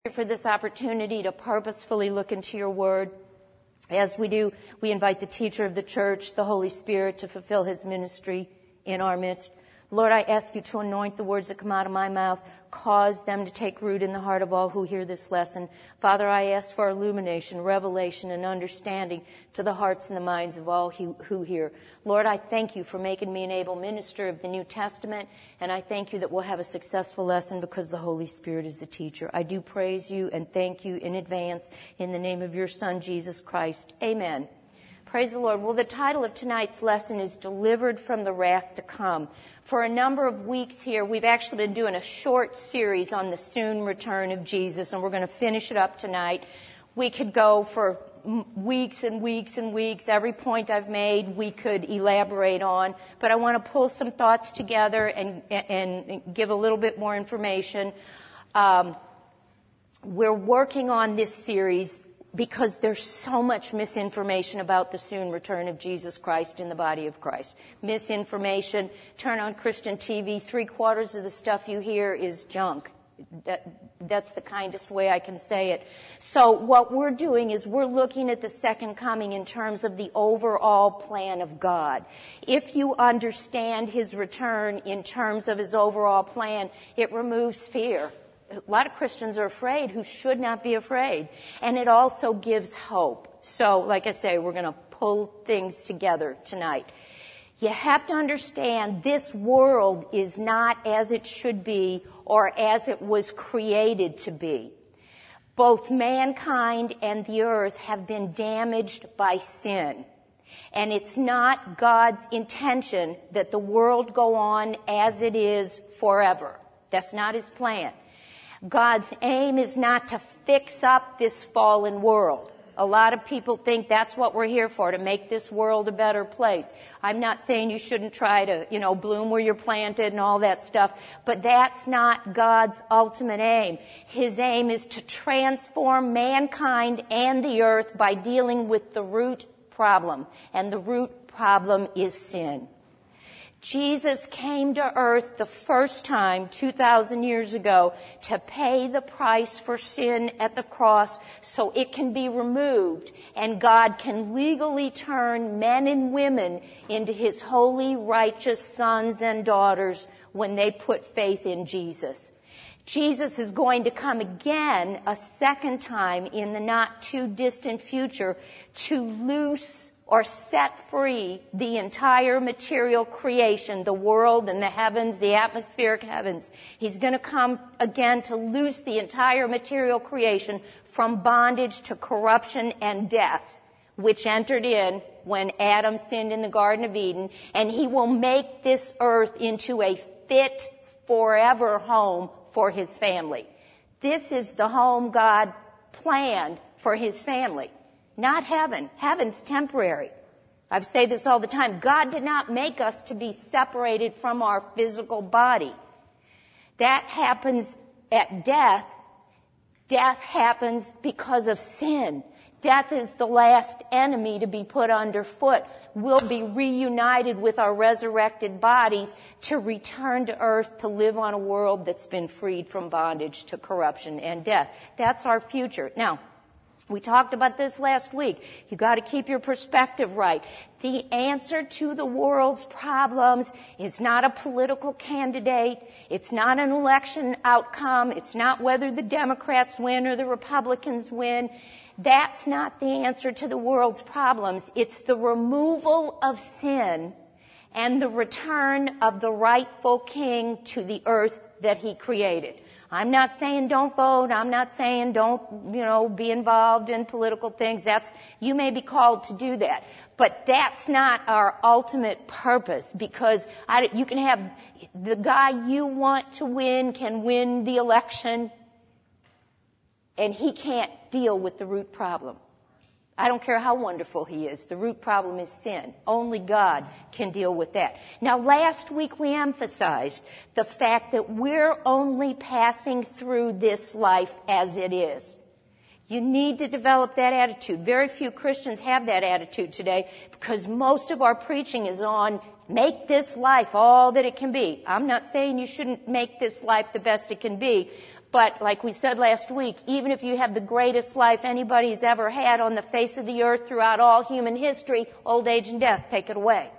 For this opportunity to purposefully look into your word. As we do, we invite the teacher of the church, the Holy Spirit, to fulfill his ministry in our midst. Lord, I ask you to anoint the words that come out of my mouth, cause them to take root in the heart of all who hear this lesson. Father, I ask for illumination, revelation, and understanding to the hearts and the minds of all who hear. Lord, I thank you for making me an able minister of the New Testament, and I thank you that we'll have a successful lesson because the Holy Spirit is the teacher. I do praise you and thank you in advance in the name of your Son, Jesus Christ. Amen. Praise the Lord. Well, the title of tonight's lesson is Delivered from the Wrath to Come. For a number of weeks here, we've actually been doing a short series on the soon return of Jesus, and we're going to finish it up tonight. We could go for weeks and weeks and weeks. Every point I've made, we could elaborate on, but I want to pull some thoughts together and give a little bit more information. We're working on this series because there's so much misinformation about the soon return of Jesus Christ in the body of Christ. Misinformation. Turn on Christian TV, 3/4 of the stuff you hear is junk. That's the kindest way I can say it. So what we're doing is we're looking at the second coming in terms of the overall plan of God. If you understand his return in terms of his overall plan, it removes fear. A lot of Christians are afraid who should not be afraid. And it also gives hope. So, like I say, we're going to pull things together tonight. You have to understand this world is not as it should be or as it was created to be. Both mankind and the earth have been damaged by sin. And it's not God's intention that the world go on as it is forever. That's not his plan. God's aim is not to fix up this fallen world. A lot of people think that's what we're here for, to make this world a better place. I'm not saying you shouldn't try to, bloom where you're planted and all that stuff, but that's not God's ultimate aim. His aim is to transform mankind and the earth by dealing with the root problem, and the root problem is sin. Jesus came to earth the first time 2,000 years ago to pay the price for sin at the cross so it can be removed and God can legally turn men and women into his holy, righteous sons and daughters when they put faith in Jesus. Jesus is going to come again a second time in the not too distant future to loose or set free the entire material creation, the world and the heavens, the atmospheric heavens. He's going to come again to loose the entire material creation from bondage to corruption and death, which entered in when Adam sinned in the Garden of Eden, and he will make this earth into a fit forever home for his family. This is the home God planned for his family. Not heaven. Heaven's temporary. I say this all the time. God did not make us to be separated from our physical body. That happens at death. Death happens because of sin. Death is the last enemy to be put underfoot. We'll be reunited with our resurrected bodies to return to earth to live on a world that's been freed from bondage to corruption and death. That's our future. Now, we talked about this last week. You got to keep your perspective right. The answer to the world's problems is not a political candidate. It's not an election outcome. It's not whether the Democrats win or the Republicans win. That's not the answer to the world's problems. It's the removal of sin and the return of the rightful king to the earth that he created. I'm not saying don't vote. I'm not saying don't, be involved in political things. You may be called to do that. But that's not our ultimate purpose, because you can have the guy you want to win can win the election and he can't deal with the root problem. I don't care how wonderful he is. The root problem is sin. Only God can deal with that. Now, last week we emphasized the fact that we're only passing through this life as it is. You need to develop that attitude. Very few Christians have that attitude today because most of our preaching is on make this life all that it can be. I'm not saying you shouldn't make this life the best it can be, But like we said last week, even if you have the greatest life anybody's ever had on the face of the earth throughout all human history, old age and death take it away.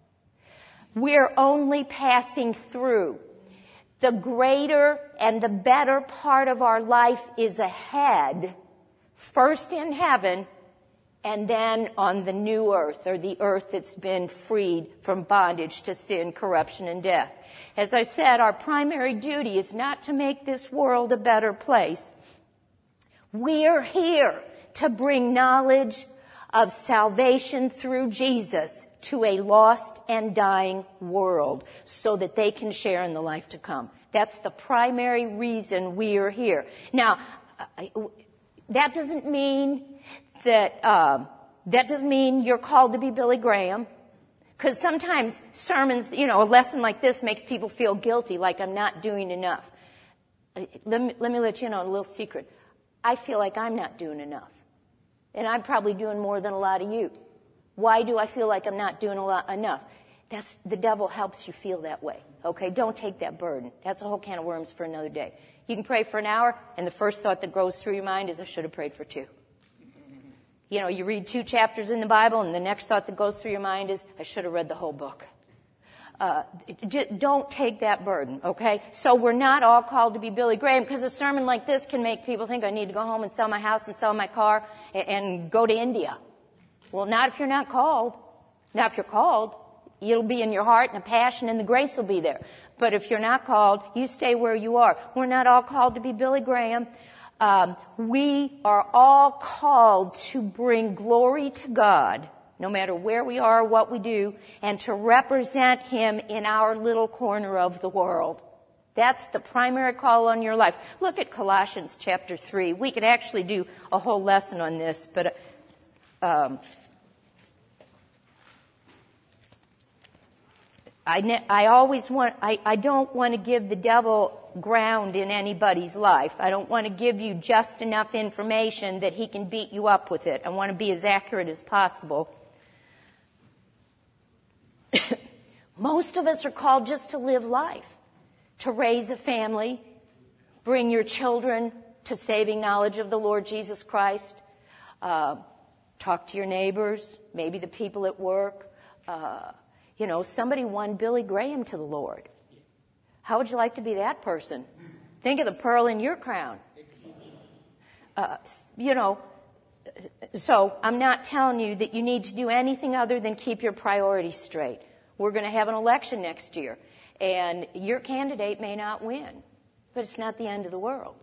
We're only passing through. The greater and the better part of our life is ahead, first in heaven, and then on the new earth, or the earth that's been freed from bondage to sin, corruption, and death. As I said, our primary duty is not to make this world a better place. We're here to bring knowledge of salvation through Jesus to a lost and dying world so that they can share in the life to come. That's the primary reason we are here. Now, that doesn't mean that doesn't mean you're called to be Billy Graham. Because sometimes sermons, a lesson like this makes people feel guilty, like I'm not doing enough. Let me let you in on a little secret. I feel like I'm not doing enough. And I'm probably doing more than a lot of you. Why do I feel like I'm not doing enough? The devil helps you feel that way. Okay, don't take that burden. That's a whole can of worms for another day. You can pray for an hour, and the first thought that goes through your mind is, I should have prayed for 2. You read 2 chapters in the Bible, and the next thought that goes through your mind is, I should have read the whole book. Don't take that burden, okay? So we're not all called to be Billy Graham, because a sermon like this can make people think I need to go home and sell my house and sell my car and go to India. Well, not if you're not called. Now, if you're called, it'll be in your heart, and the passion and the grace will be there. But if you're not called, you stay where you are. We're not all called to be Billy Graham. We are all called to bring glory to God, no matter where we are or what we do, and to represent Him in our little corner of the world. That's the primary call on your life. Look at Colossians chapter 3. We could actually do a whole lesson on this, but I don't want to give the devil ground in anybody's life. I don't want to give you just enough information that he can beat you up with it. I want to be as accurate as possible. Most of us are called just to live life, to raise a family, bring your children to saving knowledge of the Lord Jesus Christ, talk to your neighbors, maybe the people at work. Somebody won Billy Graham to the Lord. How would you like to be that person? Think of the pearl in your crown. So I'm not telling you that you need to do anything other than keep your priorities straight. We're going to have an election next year, and your candidate may not win, but it's not the end of the world.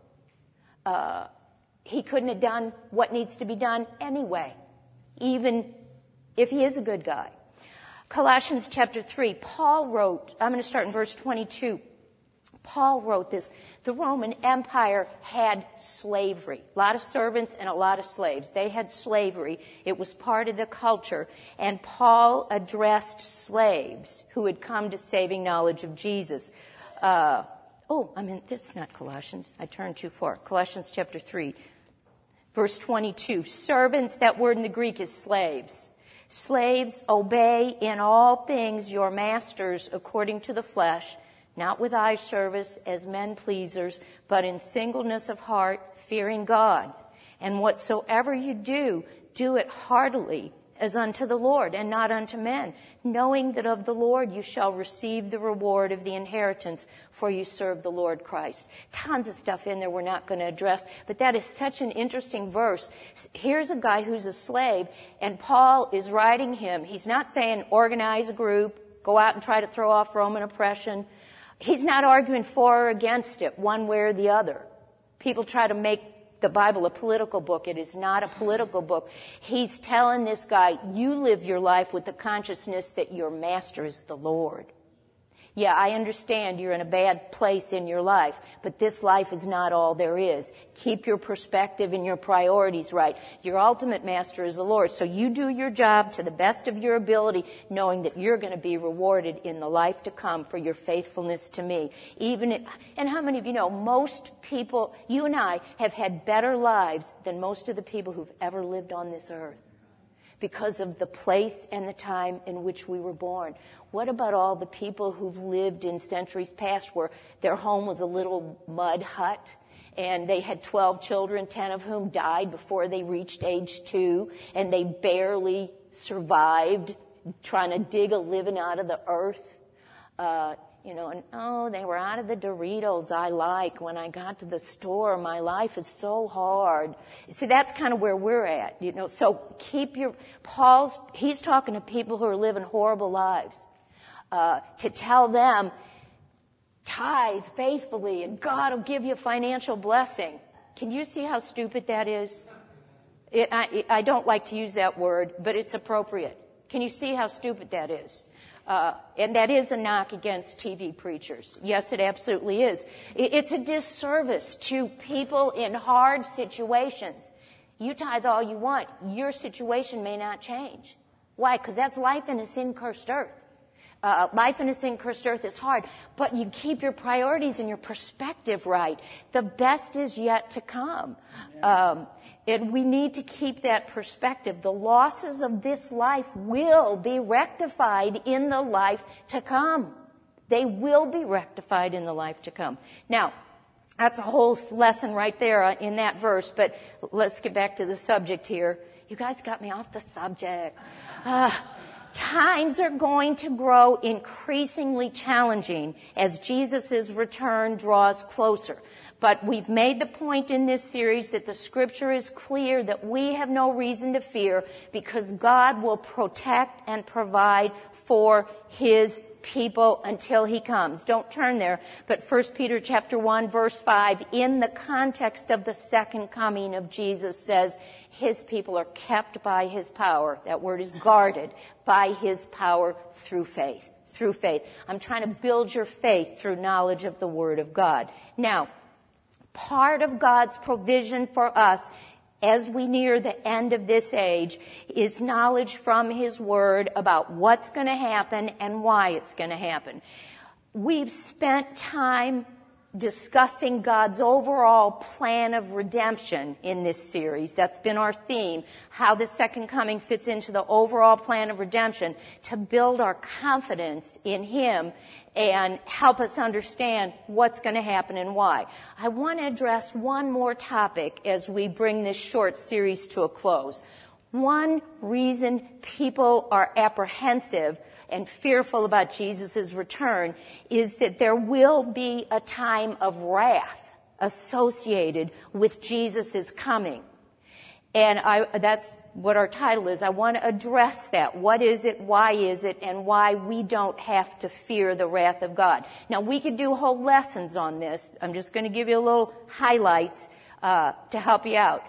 He couldn't have done what needs to be done anyway, even if he is a good guy. Colossians chapter 3, Paul wrote, I'm going to start in verse 22. Paul wrote this. The Roman Empire had slavery. A lot of servants and a lot of slaves. They had slavery. It was part of the culture. And Paul addressed slaves who had come to saving knowledge of Jesus. This is not Colossians. I turned too far. Colossians chapter 3, verse 22. Servants, that word in the Greek is slaves. Slaves, obey in all things your masters according to the flesh, not with eye service as men pleasers, but in singleness of heart, fearing God. And whatsoever you do, do it heartily as unto the Lord and not unto men, knowing that of the Lord you shall receive the reward of the inheritance, for you serve the Lord Christ. Tons of stuff in there we're not going to address, but that is such an interesting verse. Here's a guy who's a slave, and Paul is writing him. He's not saying organize a group, go out and try to throw off Roman oppression. He's not arguing for or against it, one way or the other. People try to make the Bible a political book. It is not a political book. He's telling this guy, you live your life with the consciousness that your master is the Lord. Yeah, I understand you're in a bad place in your life, but this life is not all there is. Keep your perspective and your priorities right. Your ultimate master is the Lord. So you do your job to the best of your ability, knowing that you're going to be rewarded in the life to come for your faithfulness to me. And how many of you know, most people, you and I, have had better lives than most of the people who've ever lived on this earth, because of the place and the time in which we were born. What about all the people who've lived in centuries past where their home was a little mud hut and they had 12 children, 10 of whom died before they reached age 2, and they barely survived trying to dig a living out of the earth. They were out of the Doritos I like. When I got to the store, my life is so hard. See, that's kind of where we're at, So he's talking to people who are living horrible lives, to tell them, tithe faithfully and God will give you a financial blessing. Can you see how stupid that is? I don't like to use that word, but it's appropriate. Can you see how stupid that is? And that is a knock against TV preachers. Yes, it absolutely is. It's a disservice to people in hard situations. You tithe all you want. Your situation may not change. Why? Because that's life in a sin-cursed earth. Life in a sin-cursed earth is hard, but you keep your priorities and your perspective right. The best is yet to come. And we need to keep that perspective. The losses of this life will be rectified in the life to come. They will be rectified in the life to come. Now, that's a whole lesson right there in that verse, but let's get back to the subject here. You guys got me off the subject. Times are going to grow increasingly challenging as Jesus' return draws closer. But we've made the point in this series that the scripture is clear that we have no reason to fear because God will protect and provide for his people until he comes. Don't turn there, but 1 Peter chapter 1 verse 5, in the context of the second coming of Jesus, says his people are kept by his power. That word is guarded by his power through faith. Through faith. I'm trying to build your faith through knowledge of the word of God. Now, part of God's provision for us as we near the end of this age is knowledge from his word about what's going to happen and why it's going to happen. We've spent time discussing God's overall plan of redemption in this series. That's been our theme, how the second coming fits into the overall plan of redemption to build our confidence in him and help us understand what's going to happen and why. I want to address one more topic as we bring this short series to a close. One reason people are apprehensive and fearful about Jesus' return is that there will be a time of wrath associated with Jesus' coming. And that's what our title is. I want to address that. What is it? Why is it? And why we don't have to fear the wrath of God. Now, we could do whole lessons on this. I'm just going to give you a little highlights to help you out.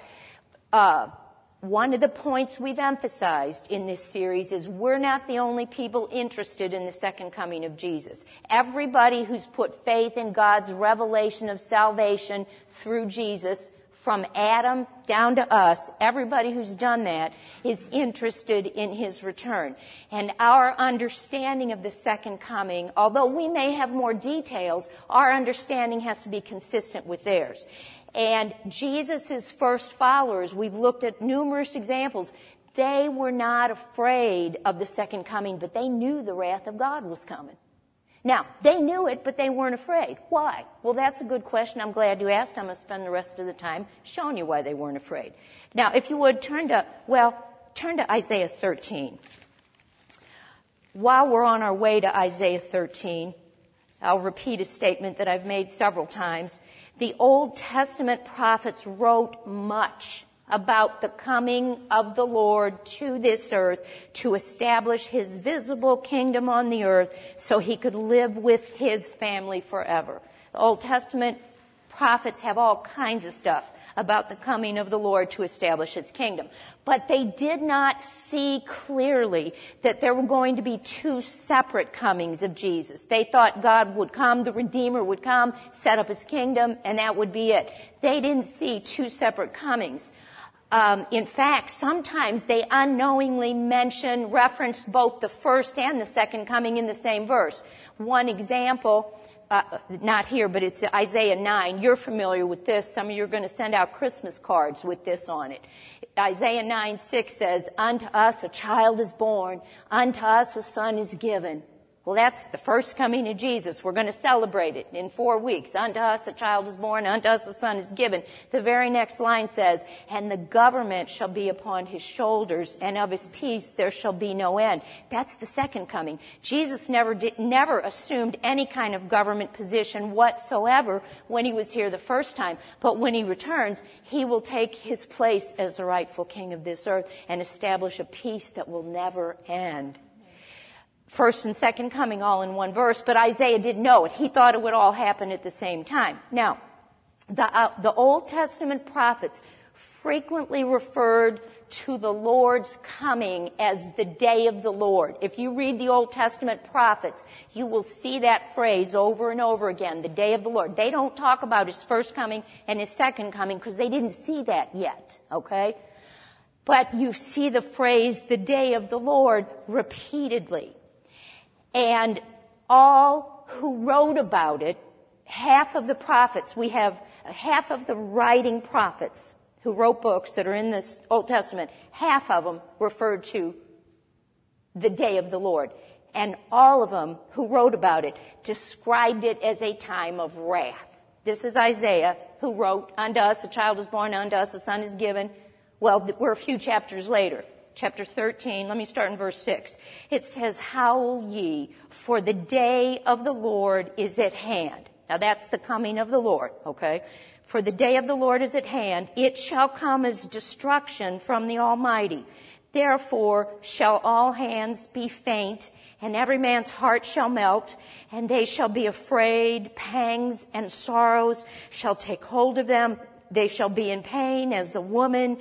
One of the points we've emphasized in this series is we're not the only people interested in the second coming of Jesus. Everybody who's put faith in God's revelation of salvation through Jesus, from Adam down to us, everybody who's done that is interested in his return. And our understanding of the second coming, although we may have more details, our understanding has to be consistent with theirs. And Jesus' first followers, we've looked at numerous examples, they were not afraid of the second coming, but they knew the wrath of God was coming. Now, they knew it, but they weren't afraid. Why? Well, that's a good question. I'm glad you asked. I'm going to spend the rest of the time showing you why they weren't afraid. Now, if you would, turn to Isaiah 13. While we're on our way to Isaiah 13, I'll repeat a statement that I've made several times. The Old Testament prophets wrote much about the coming of the Lord to this earth to establish his visible kingdom on the earth so he could live with his family forever. The Old Testament prophets have all kinds of stuff about the coming of the Lord to establish his kingdom. But they did not see clearly that there were going to be two separate comings of Jesus. They thought God would come, the Redeemer would come, set up his kingdom, and that would be it. They didn't see two separate comings. In fact, sometimes they unknowingly reference both the first and the second coming in the same verse. One example, not here, but it's Isaiah 9. You're familiar with this. Some of you are going to send out Christmas cards with this on it. Isaiah 9:6 says, "Unto us a child is born, unto us a son is given." Well, that's the first coming of Jesus. We're going to celebrate it in 4 weeks. Unto us a child is born, unto us a son is given. The very next line says, and the government shall be upon his shoulders, and of his peace there shall be no end. That's the second coming. Jesus never assumed any kind of government position whatsoever when he was here the first time. But when he returns, he will take his place as the rightful king of this earth and establish a peace that will never end. First and second coming all in one verse, but Isaiah didn't know it. He thought it would all happen at the same time. Now, the Old Testament prophets frequently referred to the Lord's coming as the day of the Lord. If you read the Old Testament prophets, you will see that phrase over and over again, the day of the Lord. They don't talk about his first coming and his second coming because they didn't see that yet, okay? But you see the phrase, the day of the Lord, repeatedly. And all who wrote about it, half of the prophets, we have half of the writing prophets who wrote books that are in this Old Testament, half of them referred to the day of the Lord. And all of them who wrote about it described it as a time of wrath. This is Isaiah, who wrote, unto us a child is born, unto us a son is given. Well, we're a few chapters later. Chapter 13, let me start in verse 6. It says, howl ye, for the day of the Lord is at hand. Now that's the coming of the Lord, okay? For the day of the Lord is at hand. It shall come as destruction from the Almighty. Therefore shall all hands be faint, and every man's heart shall melt, and they shall be afraid. Pangs and sorrows shall take hold of them. They shall be in pain as a woman,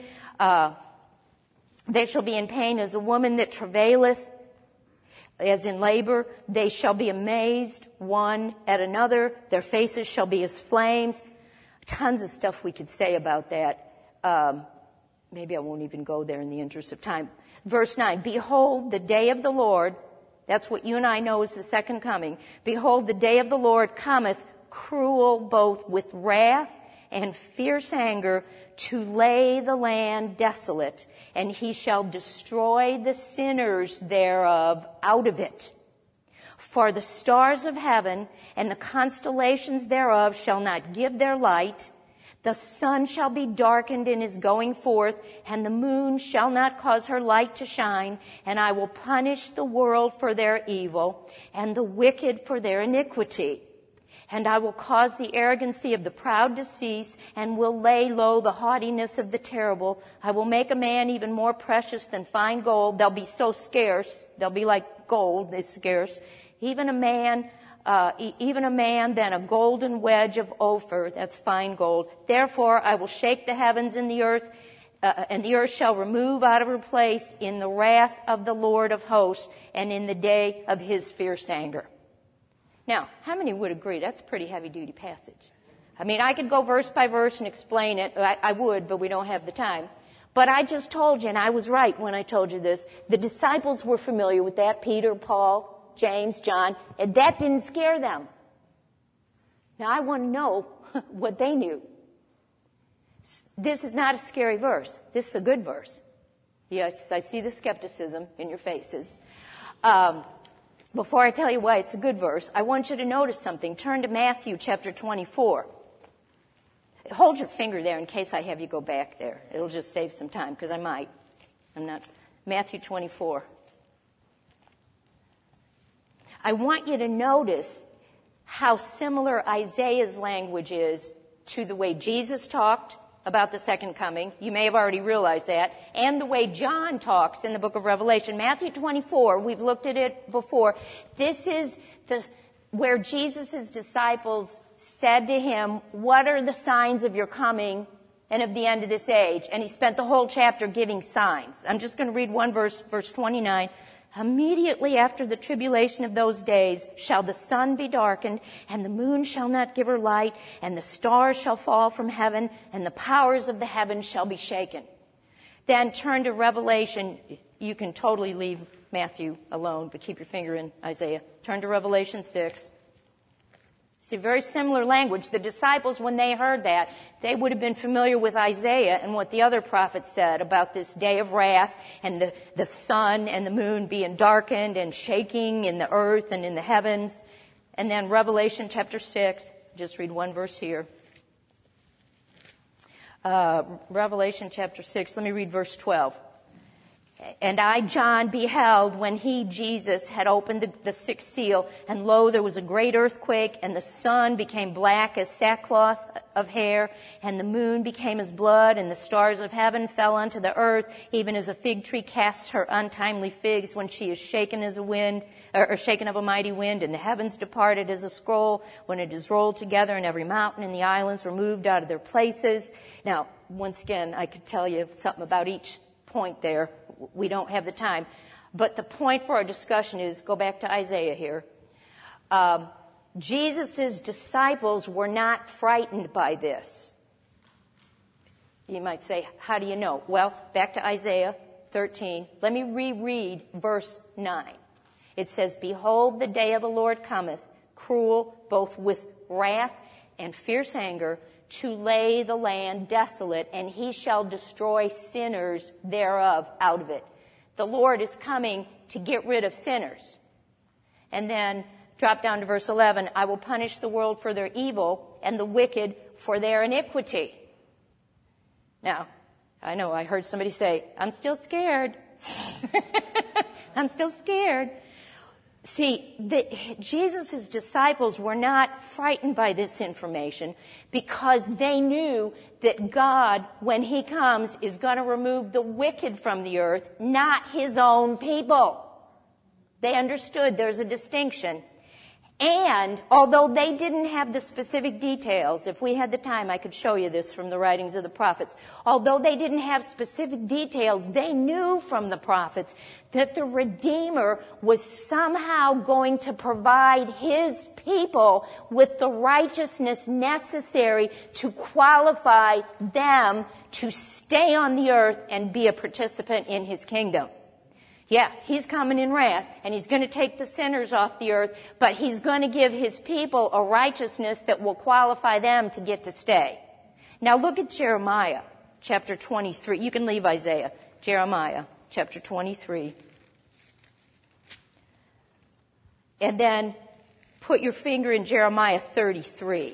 they shall be in pain as a woman that travaileth, as in labor. They shall be amazed one at another. Their faces shall be as flames. Tons of stuff we could say about that. Maybe I won't even go there in the interest of time. Verse 9, behold, the day of the Lord, that's what you and I know is the second coming. Behold, the day of the Lord cometh, cruel both with wrath and fierce anger, to lay the land desolate, and he shall destroy the sinners thereof out of it. For the stars of heaven and the constellations thereof shall not give their light. The sun shall be darkened in his going forth, and the moon shall not cause her light to shine. And I will punish the world for their evil, and the wicked for their iniquity. And I will cause the arrogancy of the proud to cease, and will lay low the haughtiness of the terrible. I will make a man even more precious than fine gold. They'll be so scarce. They'll be like gold, they're scarce. Even a man than a golden wedge of Ophir, that's fine gold. Therefore I will shake the heavens and the earth shall remove out of her place in the wrath of the Lord of hosts, and in the day of his fierce anger. Now, how many would agree that's a pretty heavy-duty passage? I mean, I could go verse by verse and explain it. I would, but we don't have the time. But I just told you, and I was right when I told you this, the disciples were familiar with that, Peter, Paul, James, John, and that didn't scare them. Now, I want to know what they knew. This is not a scary verse. This is a good verse. Yes, I see the skepticism in your faces. Before I tell you why it's a good verse, I want you to notice something. Turn to Matthew chapter 24. Hold your finger there in case I have you go back there. It'll just save some time, because I might. I'm not. Matthew 24. I want you to notice how similar Isaiah's language is to the way Jesus talked about the second coming. You may have already realized that. And the way John talks in the book of Revelation. Matthew 24, we've looked at it before. This is where Jesus' disciples said to him, what are the signs of your coming and of the end of this age? And he spent the whole chapter giving signs. I'm just going to read one verse, verse 29. Immediately after the tribulation of those days shall the sun be darkened, and the moon shall not give her light, and the stars shall fall from heaven, and the powers of the heavens shall be shaken. Then turn to Revelation. You can totally leave Matthew alone, but keep your finger in Isaiah. Turn to Revelation 6. See, very similar language. The disciples, when they heard that, they would have been familiar with Isaiah and what the other prophets said about this day of wrath and the sun and the moon being darkened and shaking in the earth and in the heavens. And then Revelation chapter 6, just read one verse here. Revelation chapter 6, let me read verse 12. And I, John, beheld when he, Jesus, had opened the sixth seal, and lo, there was a great earthquake, and the sun became black as sackcloth of hair, and the moon became as blood, and the stars of heaven fell unto the earth, even as a fig tree casts her untimely figs when she is shaken as a wind, or shaken of a mighty wind, and the heavens departed as a scroll when it is rolled together, and every mountain and the islands were moved out of their places. Now, once again, I could tell you something about each point there. We don't have the time. But the point for our discussion is, go back to Isaiah here. Jesus' disciples were not frightened by this. You might say, how do you know? Well, back to Isaiah 13. Let me reread verse 9. It says, behold, the day of the Lord cometh, cruel, both with wrath and fierce anger, to lay the land desolate, and he shall destroy sinners thereof out of it. The Lord is coming to get rid of sinners. And then drop down to verse 11. I will punish the world for their evil and the wicked for their iniquity. Now, I know I heard somebody say, I'm still scared. I'm still scared. See, Jesus' disciples were not frightened by this information because they knew that God, when he comes, is going to remove the wicked from the earth, not his own people. They understood there's a distinction. And although they didn't have the specific details, if we had the time, I could show you this from the writings of the prophets. Although they didn't have specific details, they knew from the prophets that the Redeemer was somehow going to provide his people with the righteousness necessary to qualify them to stay on the earth and be a participant in his kingdom. Yeah, he's coming in wrath, and he's going to take the sinners off the earth, but he's going to give his people a righteousness that will qualify them to get to stay. Now look at Jeremiah, chapter 23. You can leave Isaiah. Jeremiah, chapter 23. And then put your finger in Jeremiah 33.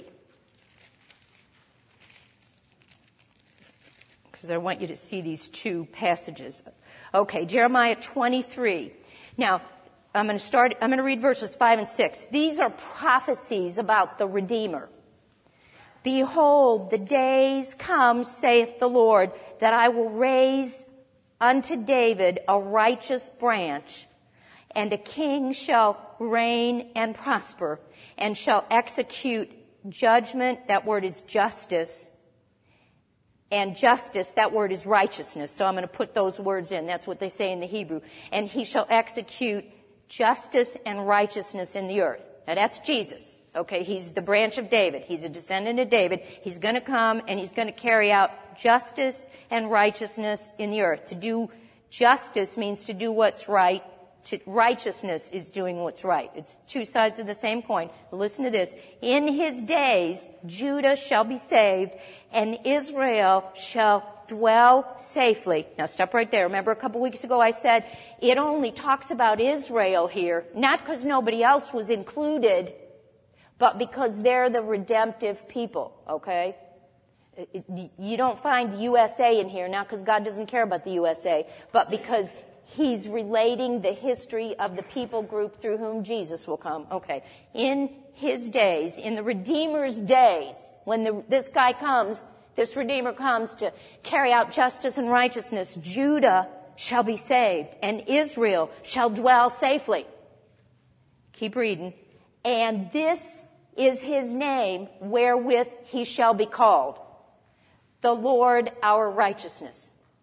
Because I want you to see these two passages. Okay, Jeremiah 23. Now, I'm going to read verses 5 and 6. These are prophecies about the Redeemer. Behold, the days come, saith the Lord, that I will raise unto David a righteous branch, and a king shall reign and prosper, and shall execute judgment. That word is justice. And justice, that word is righteousness. So I'm going to put those words in. That's what they say in the Hebrew. And he shall execute justice and righteousness in the earth. Now that's Jesus. Okay, he's the branch of David. He's a descendant of David. He's going to come and he's going to carry out justice and righteousness in the earth. To do justice means to do what's right. Righteousness is doing what's right. It's two sides of the same coin. Listen to this. In his days, Judah shall be saved, and Israel shall dwell safely. Now stop right there. Remember a couple weeks ago I said it only talks about Israel here, not because nobody else was included, but because they're the redemptive people, okay? You don't find USA in here, not because God doesn't care about the USA, but because he's relating the history of the people group through whom Jesus will come. Okay. In his days, in the Redeemer's days, when this guy comes, this Redeemer comes to carry out justice and righteousness, Judah shall be saved, and Israel shall dwell safely. Keep reading. And this is his name wherewith he shall be called, the Lord our righteousness.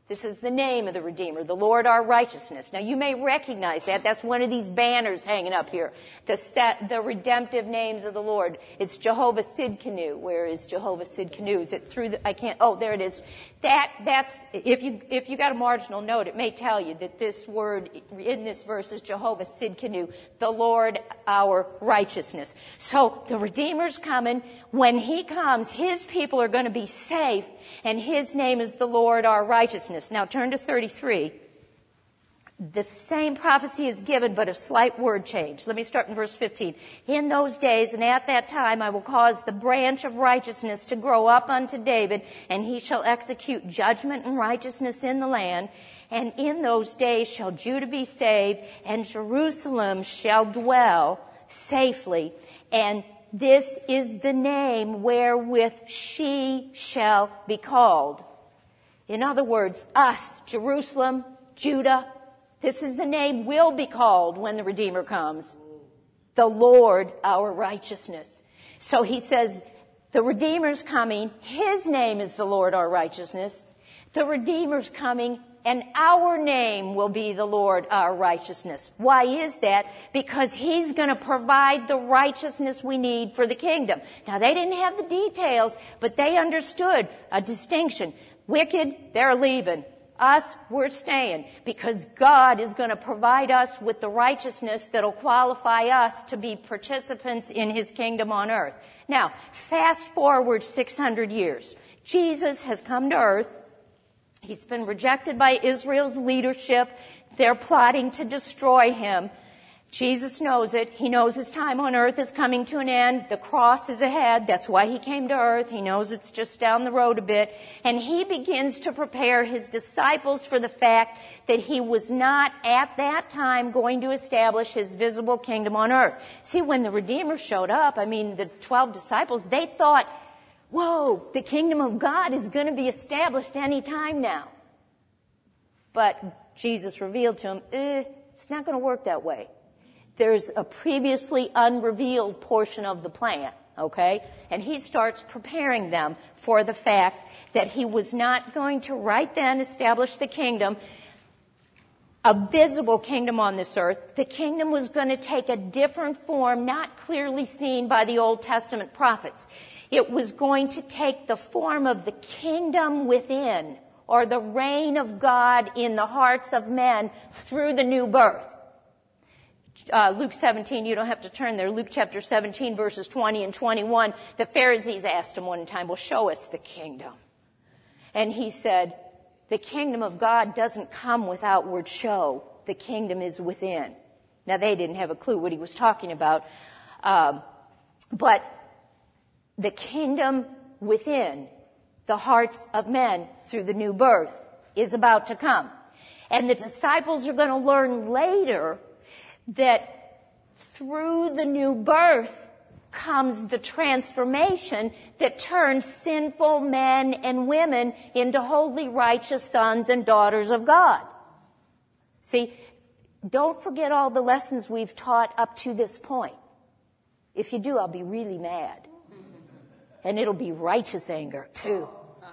This is the name of the Redeemer, the Lord our righteousness. Now you may recognize that. That's one of these banners hanging up here. The redemptive names of the Lord. It's Jehovah Sidkenu. Where is Jehovah Sidkenu? Is it through there it is. That's, if you got a marginal note, it may tell you that this word in this verse is Jehovah Sidkenu, the Lord our righteousness. So the Redeemer's coming. When he comes, his people are going to be safe, and his name is the Lord our righteousness. Now turn to 33. The same prophecy is given, but a slight word change. Let me start in verse 15. In those days and at that time I will cause the branch of righteousness to grow up unto David, and he shall execute judgment and righteousness in the land. And in those days shall Judah be saved, and Jerusalem shall dwell safely. And this is the name wherewith she shall be called. In other words, us, Jerusalem, Judah, this is the name will be called when the Redeemer comes. The Lord our righteousness. So he says, the Redeemer's coming, his name is the Lord our righteousness. The Redeemer's coming, and our name will be the Lord our righteousness. Why is that? Because he's going to provide the righteousness we need for the kingdom. Now they didn't have the details, but they understood a distinction. Wicked, they're leaving. Us, we're staying, because God is going to provide us with the righteousness that'll qualify us to be participants in his kingdom on earth. Now, fast forward 600 years. Jesus has come to earth. He's been rejected by Israel's leadership. They're plotting to destroy him. Jesus knows it. He knows his time on earth is coming to an end. The cross is ahead. That's why he came to earth. He knows it's just down the road a bit. And he begins to prepare his disciples for the fact that he was not at that time going to establish his visible kingdom on earth. See, when the Redeemer showed up, the 12 disciples, they thought, whoa, the kingdom of God is going to be established any time now. But Jesus revealed to them, it's not going to work that way. There's a previously unrevealed portion of the plan, okay? And he starts preparing them for the fact that he was not going to right then establish the kingdom, a visible kingdom on this earth. The kingdom was going to take a different form, not clearly seen by the Old Testament prophets. It was going to take the form of the kingdom within, or the reign of God in the hearts of men through the new birth. Luke 17, you don't have to turn there. Luke chapter 17, verses 20 and 21. The Pharisees asked him one time, well, show us the kingdom. And he said, the kingdom of God doesn't come with outward show. The kingdom is within. Now, they didn't have a clue what he was talking about. But the kingdom within the hearts of men through the new birth is about to come. And the disciples are going to learn later that through the new birth comes the transformation that turns sinful men and women into holy, righteous sons and daughters of God. See, don't forget all the lessons we've taught up to this point. If you do, I'll be really mad. And it'll be righteous anger, too.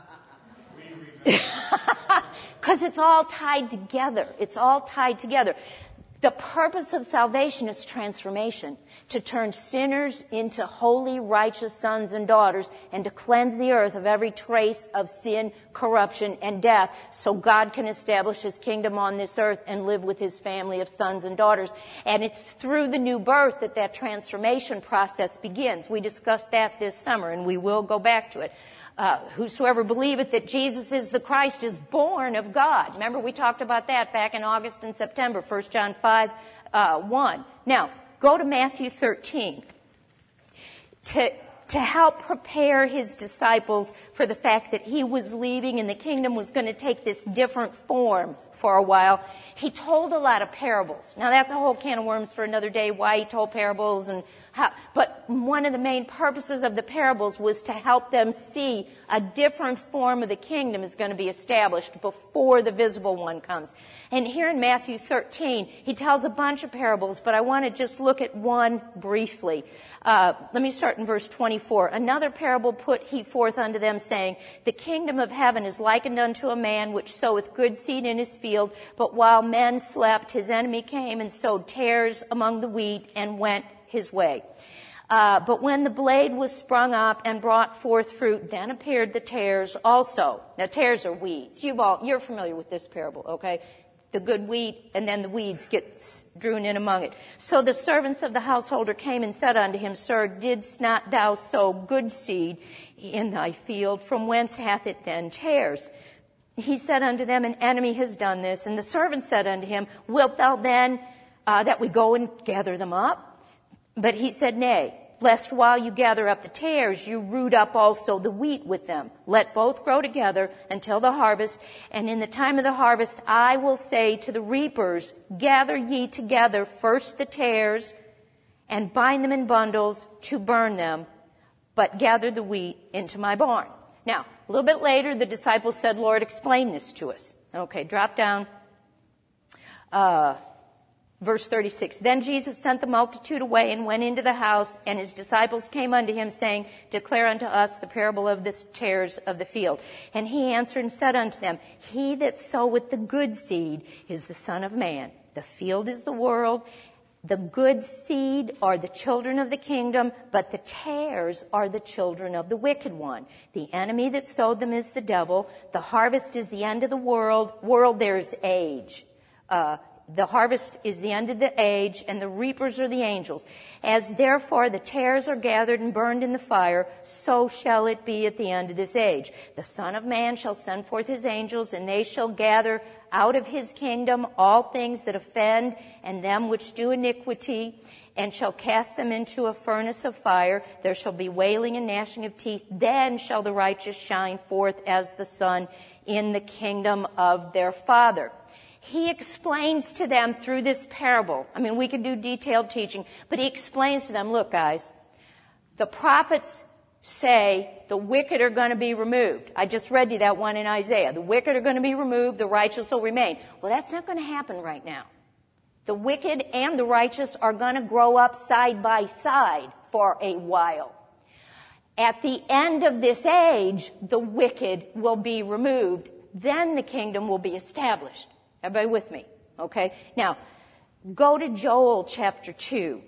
Because it's all tied together. It's all tied together. The purpose of salvation is transformation, to turn sinners into holy, righteous sons and daughters, and to cleanse the earth of every trace of sin, corruption, and death, so God can establish his kingdom on this earth and live with his family of sons and daughters. And it's through the new birth that transformation process begins. We discussed that this summer, and we will go back to it. Whosoever believeth that Jesus is the Christ is born of God. Remember, we talked about that back in August and September, 1 John 5, 1. Now, go to Matthew 13. To help prepare his disciples for the fact that he was leaving and the kingdom was going to take this different form for a while, he told a lot of parables. Now, that's a whole can of worms for another day, why he told parables and But one of the main purposes of the parables was to help them see a different form of the kingdom is going to be established before the visible one comes. And here in Matthew 13, he tells a bunch of parables, but I want to just look at one briefly. Let me start in verse 24. Another parable put he forth unto them, saying, The kingdom of heaven is likened unto a man which soweth good seed in his field, but while men slept, his enemy came and sowed tares among the wheat and went his way. But when the blade was sprung up and brought forth fruit, then appeared the tares also. Now, tares are weeds. You're familiar with this parable, okay? The good wheat, and then the weeds get strewn in among it. So the servants of the householder came and said unto him, Sir, didst not thou sow good seed in thy field? From whence hath it then tares? He said unto them, An enemy has done this. And the servant said unto him, Wilt thou then that we go and gather them up? But he said, Nay, lest while you gather up the tares, you root up also the wheat with them. Let both grow together until the harvest. And in the time of the harvest, I will say to the reapers, Gather ye together first the tares, and bind them in bundles to burn them, but gather the wheat into my barn. Now, a little bit later, the disciples said, Lord, explain this to us. Okay, drop down. Verse 36, Then Jesus sent the multitude away and went into the house, and his disciples came unto him, saying, Declare unto us the parable of the tares of the field. And he answered and said unto them, He that soweth the good seed is the Son of Man. The field is the world. The good seed are the children of the kingdom, but the tares are the children of the wicked one. The enemy that sowed them is the devil. The harvest is the end of the world. World, there's age. The harvest is the end of the age, and the reapers are the angels. As therefore the tares are gathered and burned in the fire, so shall it be at the end of this age. The Son of Man shall send forth his angels, and they shall gather out of his kingdom all things that offend, and them which do iniquity, and shall cast them into a furnace of fire. There shall be wailing and gnashing of teeth. Then shall the righteous shine forth as the sun in the kingdom of their Father. He explains to them through this parable. I mean, we could do detailed teaching, but he explains to them, look, guys, the prophets say the wicked are going to be removed. I just read you that one in Isaiah. The wicked are going to be removed, the righteous will remain. Well, that's not going to happen right now. The wicked and the righteous are going to grow up side by side for a while. At the end of this age, the wicked will be removed. Then the kingdom will be established. Everybody with me? Okay. Now, go to Joel chapter 2.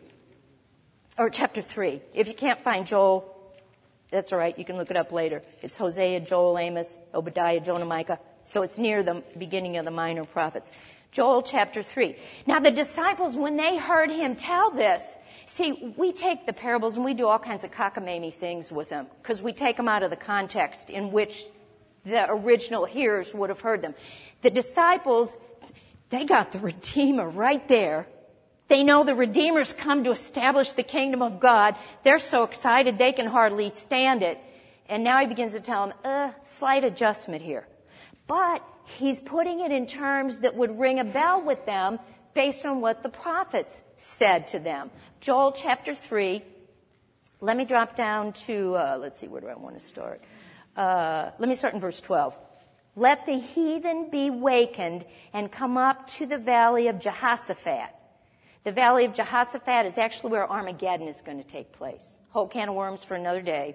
Or chapter 3. If you can't find Joel, that's all right. You can look it up later. It's Hosea, Joel, Amos, Obadiah, Jonah, Micah. So it's near the beginning of the minor prophets. Joel chapter 3. Now the disciples, when they heard him tell this, see, we take the parables and we do all kinds of cockamamie things with them because we take them out of the context in which the original hearers would have heard them. The disciples, they got the Redeemer right there. They know the Redeemer's come to establish the kingdom of God. They're so excited they can hardly stand it. And now he begins to tell them, slight adjustment here. But he's putting it in terms that would ring a bell with them based on what the prophets said to them. Joel chapter 3. Let me drop down to, let's see, where do I want to start? Let me start in verse 12. Let the heathen be wakened and come up to the valley of Jehoshaphat. The valley of Jehoshaphat is actually where Armageddon is going to take place. Whole can of worms for another day.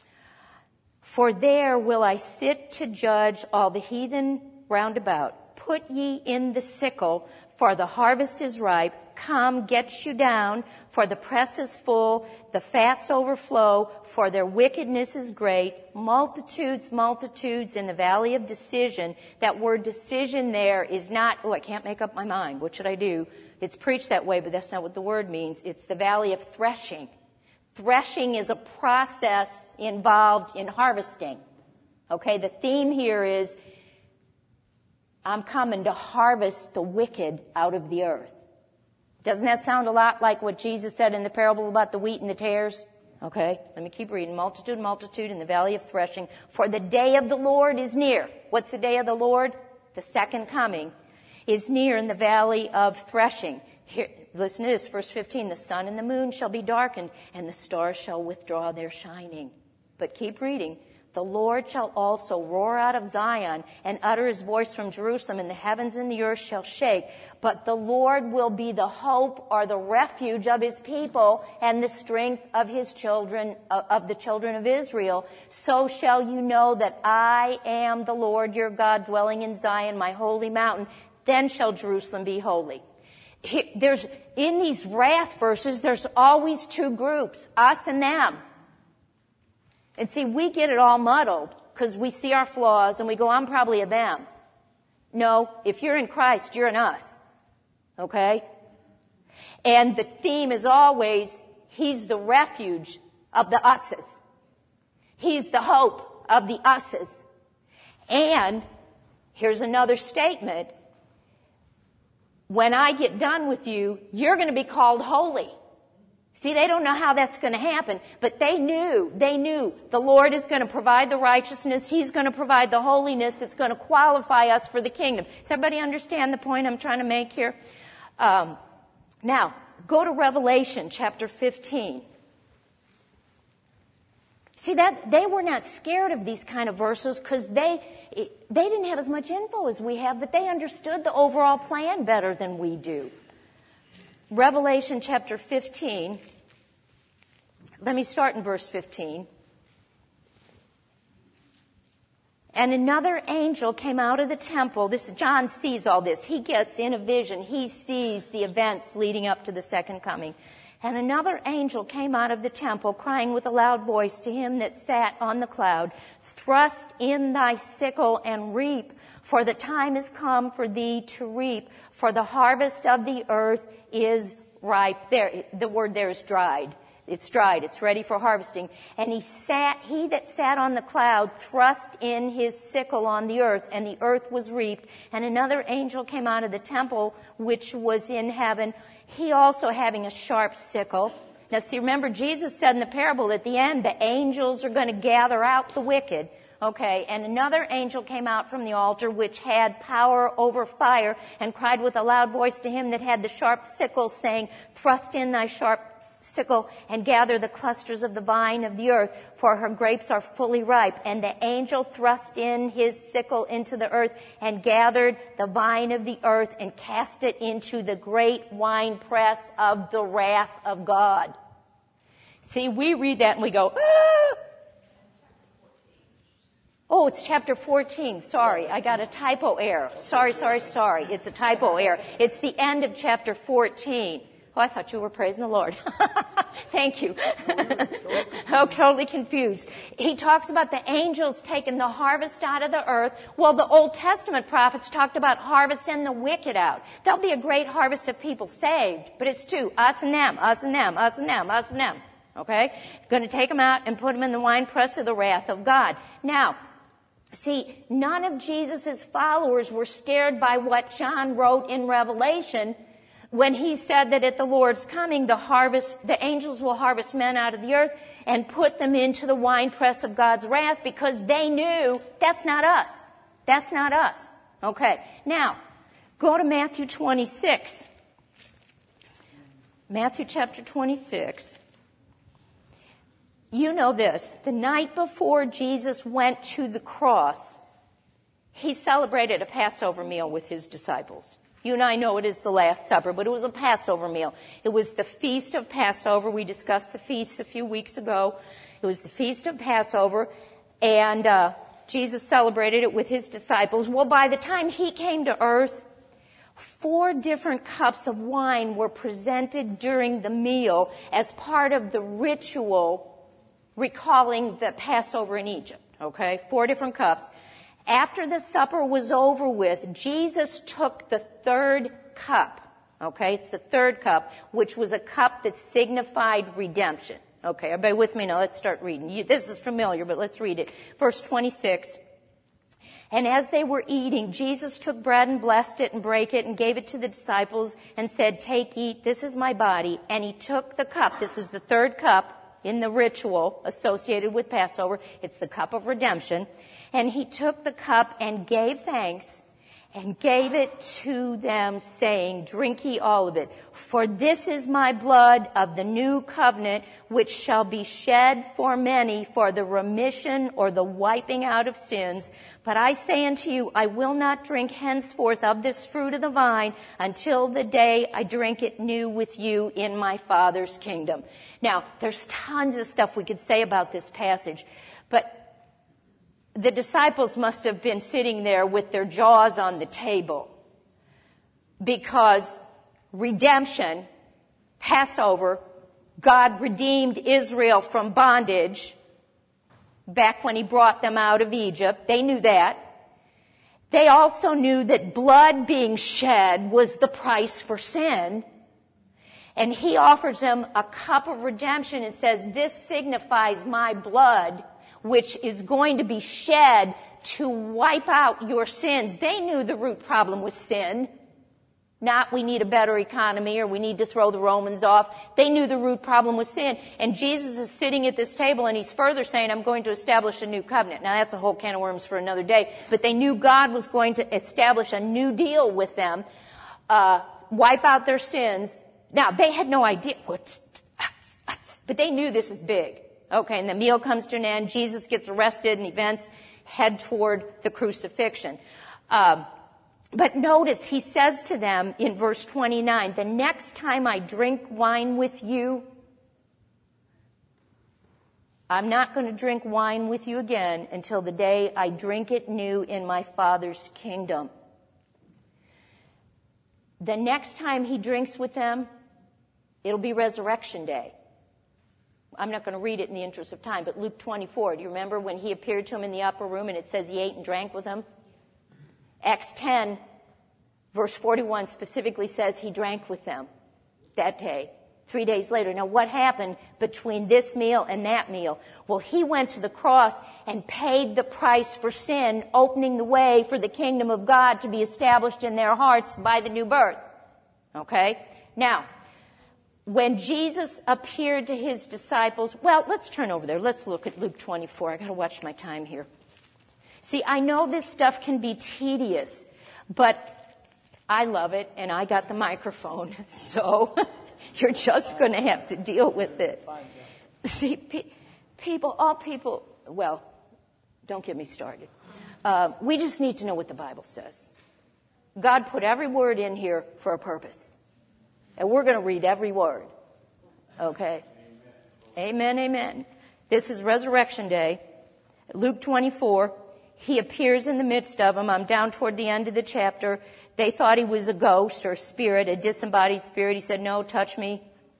For there will I sit to judge all the heathen round about. Put ye in the sickle, for the harvest is ripe. Come, get you down, for the press is full, the fats overflow, for their wickedness is great. Multitudes, multitudes in the valley of decision. That word decision there is not, I can't make up my mind. What should I do? It's preached that way, but that's not what the word means. It's the valley of threshing. Threshing is a process involved in harvesting. Okay, the theme here is, I'm coming to harvest the wicked out of the earth. Doesn't that sound a lot like what Jesus said in the parable about the wheat and the tares? Okay, let me keep reading. Multitude, multitude in the valley of threshing. For the day of the Lord is near. What's the day of the Lord? The second coming is near in the valley of threshing. Here, Listen to this, verse 15. The sun and the moon shall be darkened, and the stars shall withdraw their shining. But keep reading. The Lord shall also roar out of Zion and utter his voice from Jerusalem, and the heavens and the earth shall shake. But the Lord will be the hope or the refuge of his people and the strength of his children, of the children of Israel. So shall you know that I am the Lord your God, dwelling in Zion, my holy mountain. Then shall Jerusalem be holy. In these wrath verses, there's always two groups, us and them. And see, we get it all muddled because we see our flaws and we go, I'm probably a them. No, if you're in Christ, you're in us. Okay? And the theme is always, he's the refuge of the us's. He's the hope of the us's. And here's another statement. When I get done with you, you're going to be called holy. See, they don't know how that's going to happen, but they knew the Lord is going to provide the righteousness. He's going to provide the holiness. It's going to qualify us for the kingdom. Does everybody understand the point I'm trying to make here? Now, go to Revelation chapter 15. See, that they were not scared of these kind of verses because they didn't have as much info as we have, but they understood the overall plan better than we do. Revelation chapter 15. Let me start in verse 15. And another angel came out of the temple. John sees all this. He gets in a vision. He sees the events leading up to the second coming. And another angel came out of the temple, crying with a loud voice to him that sat on the cloud, thrust in thy sickle and reap, for the time is come for thee to reap, for the harvest of the earth is ripe. There, the word there is dried. It's dried. It's ready for harvesting. And he that sat on the cloud thrust in his sickle on the earth, and the earth was reaped. And another angel came out of the temple which was in heaven, he also having a sharp sickle. Now see, remember Jesus said in the parable at the end, the angels are going to gather out the wicked. Okay, and another angel came out from the altar which had power over fire and cried with a loud voice to him that had the sharp sickle, saying, thrust in thy sharp sickle and gather the clusters of the vine of the earth, for her grapes are fully ripe. And the angel thrust in his sickle into the earth and gathered the vine of the earth and cast it into the great winepress of the wrath of God. See, we read that and we go, ah! Oh, it's chapter 14. Sorry, I got a typo error. Sorry. It's a typo error. It's the end of chapter 14. Oh, I thought you were praising the Lord. Thank you. Oh, totally confused. He talks about the angels taking the harvest out of the earth. Well, the Old Testament prophets talked about harvesting the wicked out. There'll be a great harvest of people saved, but it's two, us and them, us and them, us and them, us and them. Okay? Going to take them out and put them in the winepress of the wrath of God. Now, see, none of Jesus' followers were scared by what John wrote in Revelation when he said that at the Lord's coming, the angels will harvest men out of the earth and put them into the winepress of God's wrath, because they knew that's not us. That's not us. Okay. Now, go to Matthew 26. Matthew chapter 26. You know this. The night before Jesus went to the cross, he celebrated a Passover meal with his disciples. You and I know it is the Last Supper, but it was a Passover meal. It was the Feast of Passover. We discussed the feast a few weeks ago. It was the Feast of Passover, and Jesus celebrated it with his disciples. Well, by the time he came to earth, 4 different cups of wine were presented during the meal as part of the ritual recalling the Passover in Egypt. Okay? 4 different cups. After the supper was over with, Jesus took the 3rd cup. Okay, it's the 3rd cup, which was a cup that signified redemption. Okay, everybody with me now? Let's start reading. This is familiar, but let's read it. Verse 26. And as they were eating, Jesus took bread and blessed it and brake it and gave it to the disciples and said, take, eat, this is my body. And he took the cup. This is the 3rd cup in the ritual associated with Passover. It's the cup of redemption. And he took the cup and gave thanks and gave it to them, saying, drink ye all of it. For this is my blood of the new covenant, which shall be shed for many for the remission or the wiping out of sins. But I say unto you, I will not drink henceforth of this fruit of the vine until the day I drink it new with you in my Father's kingdom. Now, there's tons of stuff we could say about this passage, but the disciples must have been sitting there with their jaws on the table, because redemption, Passover, God redeemed Israel from bondage back when he brought them out of Egypt. They knew that. They also knew that blood being shed was the price for sin. And he offers them a cup of redemption and says, this signifies my blood, which is going to be shed to wipe out your sins. They knew the root problem was sin. Not we need a better economy or we need to throw the Romans off. They knew the root problem was sin. And Jesus is sitting at this table and he's further saying, I'm going to establish a new covenant. Now that's a whole can of worms for another day. But they knew God was going to establish a new deal with them, wipe out their sins. Now they had no idea but they knew this is big. Okay, and the meal comes to an end. Jesus gets arrested and events head toward the crucifixion. But notice he says to them in verse 29, the next time I drink wine with you, I'm not going to drink wine with you again until the day I drink it new in my Father's kingdom. The next time he drinks with them, it'll be Resurrection Day. I'm not going to read it in the interest of time, but Luke 24, do you remember when he appeared to him in the upper room and it says he ate and drank with them? Acts 10, verse 41 specifically says he drank with them that day, 3 days later. Now what happened between this meal and that meal? Well, he went to the cross and paid the price for sin, opening the way for the kingdom of God to be established in their hearts by the new birth. Okay? Now, when Jesus appeared to his disciples, well, let's turn over there. Let's look at Luke 24. I got to watch my time here. See, I know this stuff can be tedious, but I love it, and I got the microphone, so you're just going to have to deal with it. See, all people, well, don't get me started. We just need to know what the Bible says. God put every word in here for a purpose. And we're going to read every word. Okay? Amen, amen. This is Resurrection Day. Luke 24. He appears in the midst of them. I'm down toward the end of the chapter. They thought he was a ghost or a spirit, a disembodied spirit. He said, no, touch me.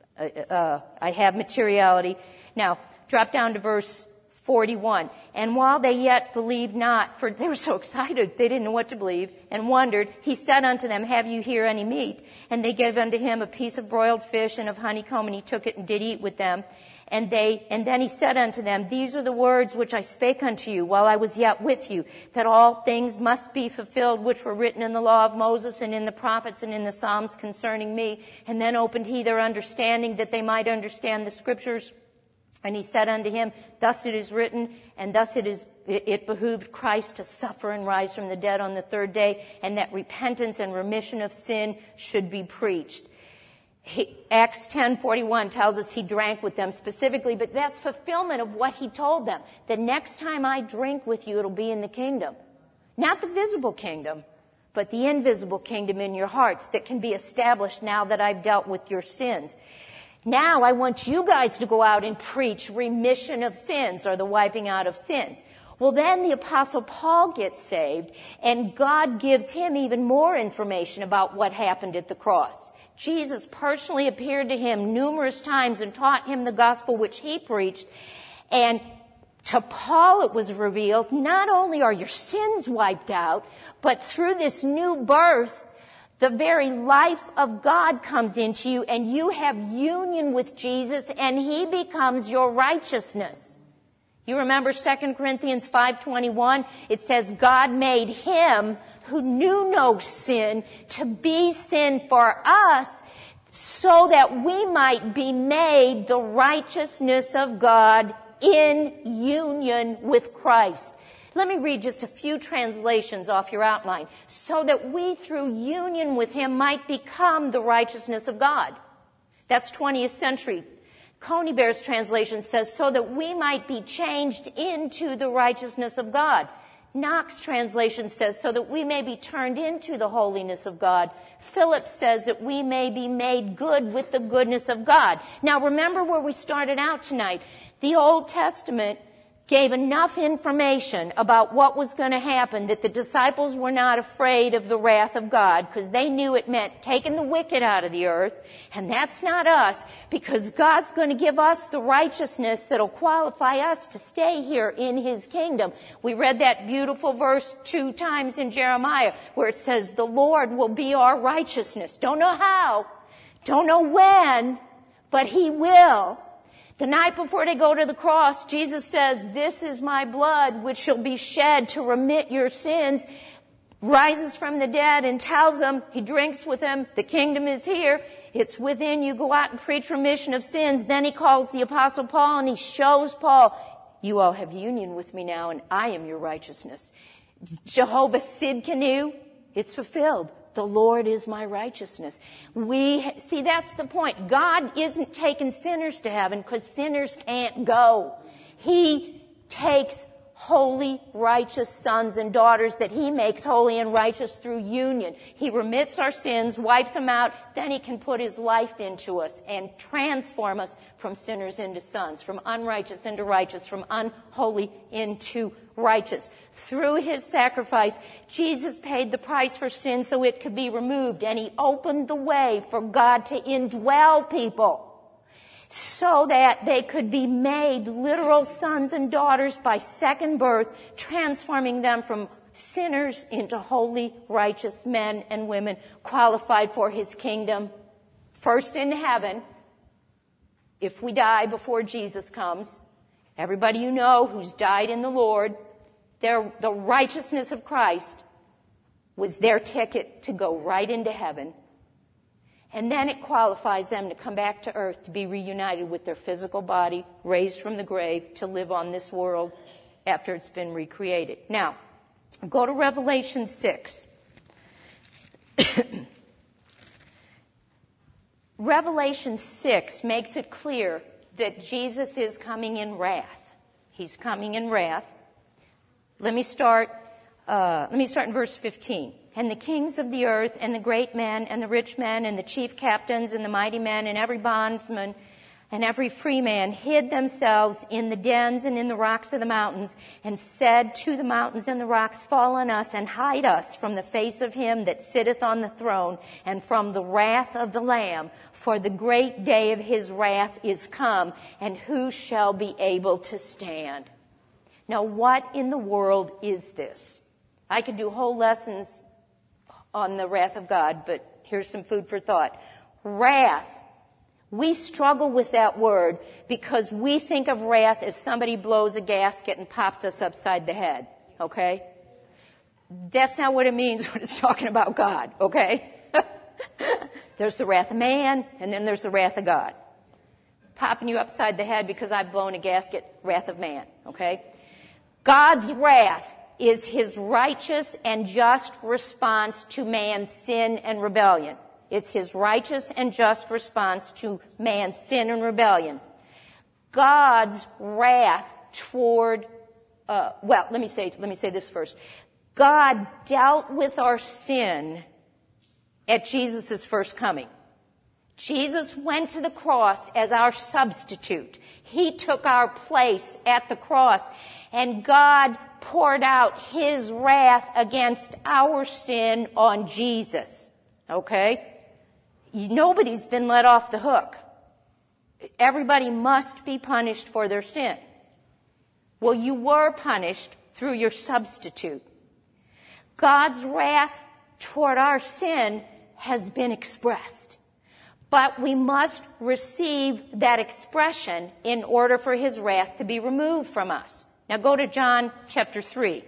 I have materiality. Now, drop down to verse 41. And while they yet believed not, for they were so excited, they didn't know what to believe, and wondered, he said unto them, have you here any meat? And they gave unto him a piece of broiled fish and of honeycomb, and he took it and did eat with them. And then he said unto them, these are the words which I spake unto you while I was yet with you, that all things must be fulfilled which were written in the law of Moses and in the prophets and in the Psalms concerning me. And then opened he their understanding that they might understand the scriptures. And he said unto him, thus it is written, and thus it behooved Christ to suffer and rise from the dead on the third day, and that repentance and remission of sin should be preached. Acts 10:41 tells us he drank with them specifically, but that's fulfillment of what he told them. The next time I drink with you, it'll be in the kingdom. Not the visible kingdom, but the invisible kingdom in your hearts that can be established now that I've dealt with your sins. Now I want you guys to go out and preach remission of sins or the wiping out of sins. Well, then the Apostle Paul gets saved, and God gives him even more information about what happened at the cross. Jesus personally appeared to him numerous times and taught him the gospel which he preached. And to Paul it was revealed, not only are your sins wiped out, but through this new birth, the very life of God comes into you, and you have union with Jesus, and he becomes your righteousness. You remember 2 Corinthians 5:21? It says, God made him who knew no sin to be sin for us, so that we might be made the righteousness of God in union with Christ. Let me read just a few translations off your outline. So that we through union with him might become the righteousness of God. That's 20th century. Coney Bear's translation says, so that we might be changed into the righteousness of God. Knox translation says, so that we may be turned into the holiness of God. Phillips says that we may be made good with the goodness of God. Now remember where we started out tonight. The Old Testament gave enough information about what was going to happen that the disciples were not afraid of the wrath of God, because they knew it meant taking the wicked out of the earth, and that's not us, because God's going to give us the righteousness that'll qualify us to stay here in his kingdom. We read that beautiful verse 2 times in Jeremiah where it says, the Lord will be our righteousness. Don't know how, don't know when, but he will. The night before they go to the cross, Jesus says, this is my blood which shall be shed to remit your sins. Rises from the dead and tells them, he drinks with them, the kingdom is here. It's within you. Go out and preach remission of sins. Then he calls the apostle Paul and he shows Paul, you all have union with me now and I am your righteousness. Jehovah Sidkenu, it's fulfilled. The Lord is my righteousness. See, that's the point. God isn't taking sinners to heaven because sinners can't go. He takes holy, righteous sons and daughters that he makes holy and righteous through union. He remits our sins, wipes them out, then he can put his life into us and transform us from sinners into sons, from unrighteous into righteous, from unholy into righteous. Through his sacrifice, Jesus paid the price for sin so it could be removed, and he opened the way for God to indwell people so that they could be made literal sons and daughters by second birth, transforming them from sinners into holy, righteous men and women qualified for his kingdom. First in heaven, if we die before Jesus comes, everybody you know who's died in the Lord, the righteousness of Christ was their ticket to go right into heaven. And then it qualifies them to come back to earth to be reunited with their physical body, raised from the grave, to live on this world after it's been recreated. Now, go to Revelation 6. Revelation 6 makes it clear that Jesus is coming in wrath. He's coming in wrath. Let me start in verse 15. And the kings of the earth and the great men and the rich men and the chief captains and the mighty men and every bondsman and every free man hid themselves in the dens and in the rocks of the mountains and said to the mountains and the rocks, fall on us and hide us from the face of him that sitteth on the throne and from the wrath of the Lamb. For the great day of his wrath is come, and who shall be able to stand? Now, what in the world is this? I could do whole lessons on the wrath of God, but here's some food for thought. Wrath. We struggle with that word because we think of wrath as somebody blows a gasket and pops us upside the head, okay? That's not what it means when it's talking about God, okay? There's the wrath of man, and then there's the wrath of God. Popping you upside the head because I've blown a gasket, wrath of man, okay? God's wrath is his righteous and just response to man's sin and rebellion. It's his righteous and just response to man's sin and rebellion. God's wrath toward, let me say this first. God dealt with our sin at Jesus' first coming. Jesus went to the cross as our substitute. He took our place at the cross, and God poured out his wrath against our sin on Jesus. Okay? Nobody's been let off the hook. Everybody must be punished for their sin. Well, you were punished through your substitute. God's wrath toward our sin has been expressed. But we must receive that expression in order for his wrath to be removed from us. Now go to John chapter 3.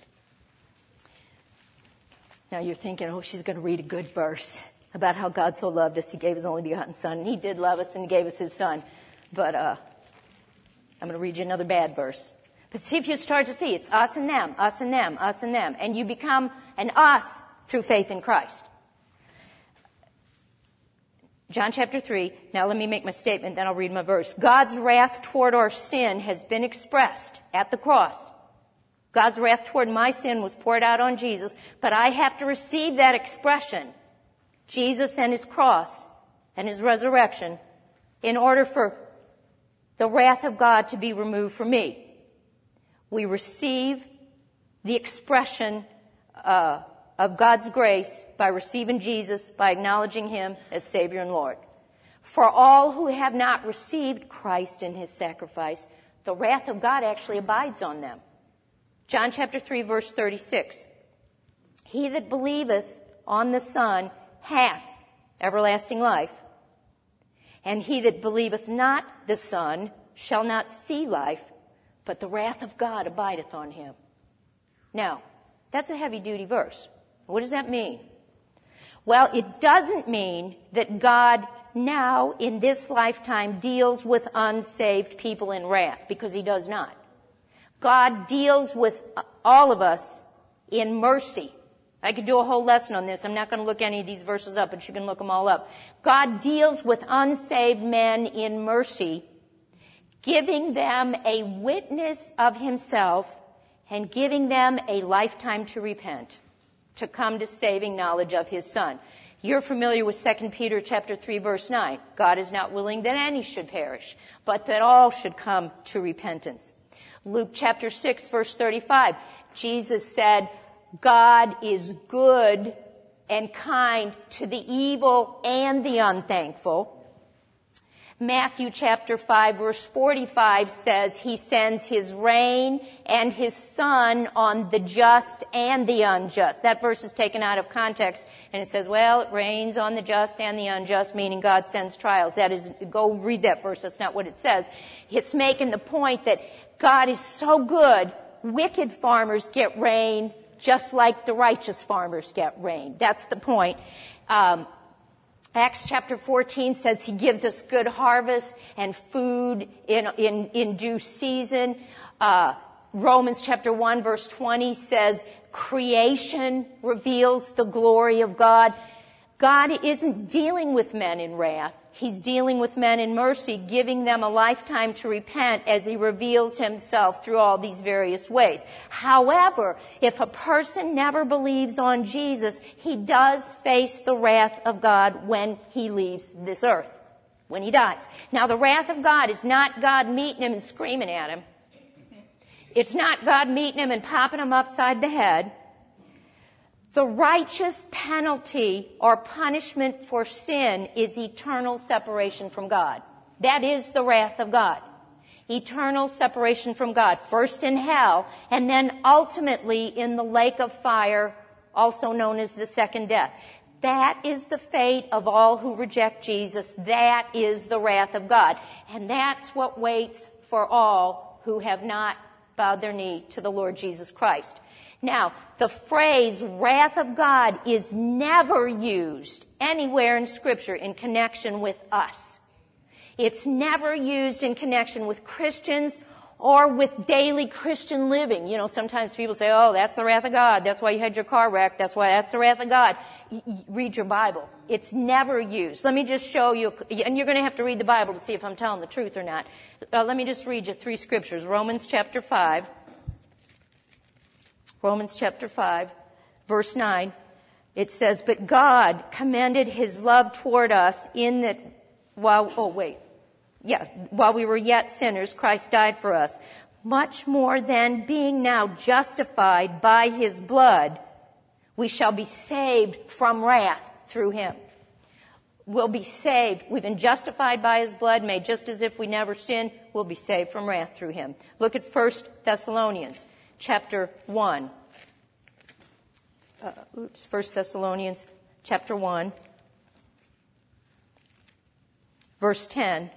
Now you're thinking, oh, she's going to read a good verse about how God so loved us, he gave his only begotten son. And he did love us and he gave us his son. But I'm going to read you another bad verse. But see if you start to see, it's us and them, us and them, us and them. And you become an us through faith in Christ. John chapter 3. Now let me make my statement, then I'll read my verse. God's wrath toward our sin has been expressed at the cross. God's wrath toward my sin was poured out on Jesus, but I have to receive that expression, Jesus and his cross and his resurrection, in order for the wrath of God to be removed from me. We receive the expression of God's grace by receiving Jesus, by acknowledging him as Savior and Lord. For all who have not received Christ in his sacrifice, the wrath of God actually abides on them. John chapter 3, verse 36. He that believeth on the Son hath everlasting life, and he that believeth not the Son shall not see life, but the wrath of God abideth on him. Now, that's a heavy-duty verse. What does that mean? Well, it doesn't mean that God now, in this lifetime, deals with unsaved people in wrath, because he does not. God deals with all of us in mercy. I could do a whole lesson on this. I'm not going to look any of these verses up, but you can look them all up. God deals with unsaved men in mercy, giving them a witness of himself and giving them a lifetime to repent, to come to saving knowledge of his Son. You're familiar with 2 Peter chapter 3, verse 9. God is not willing that any should perish, but that all should come to repentance. Luke chapter 6, verse 35. Jesus said, God is good and kind to the evil and the unthankful. Matthew chapter 5, verse 45 says he sends his rain and his sun on the just and the unjust. That verse is taken out of context, and it says, well, it rains on the just and the unjust, meaning God sends trials. That is, go read that verse. That's not what it says. It's making the point that God is so good, wicked farmers get rain just like the righteous farmers get rain. That's the point. Acts chapter 14 says he gives us good harvest and food in due season. Romans chapter 1 verse 20 says creation reveals the glory of God. God isn't dealing with men in wrath. He's dealing with men in mercy, giving them a lifetime to repent as he reveals himself through all these various ways. However, if a person never believes on Jesus, he does face the wrath of God when he leaves this earth, when he dies. Now, the wrath of God is not God meeting him and screaming at him. It's not God meeting him and popping him upside the head. The righteous penalty or punishment for sin is eternal separation from God. That is the wrath of God. Eternal separation from God. First in hell, and then ultimately in the lake of fire, also known as the second death. That is the fate of all who reject Jesus. That is the wrath of God. And that's what waits for all who have not bowed their knee to the Lord Jesus Christ. Now, the phrase wrath of God is never used anywhere in Scripture in connection with us. It's never used in connection with Christians or with daily Christian living. You know, sometimes people say, oh, that's the wrath of God. That's why you had your car wrecked. That's the wrath of God. Read your Bible. It's never used. Let me just show you, and you're going to have to read the Bible to see if I'm telling the truth or not. Let me just read you 3 scriptures. Romans chapter 5, verse 9. It says, but God commended his love toward us in that while we were yet sinners, Christ died for us. Much more than being now justified by his blood, we shall be saved from wrath through him. We'll be saved. We've been justified by his blood, made just as if we never sinned. We'll be saved from wrath through him. Look at 1 Thessalonians chapter 1. 1 Thessalonians chapter 1, verse 10.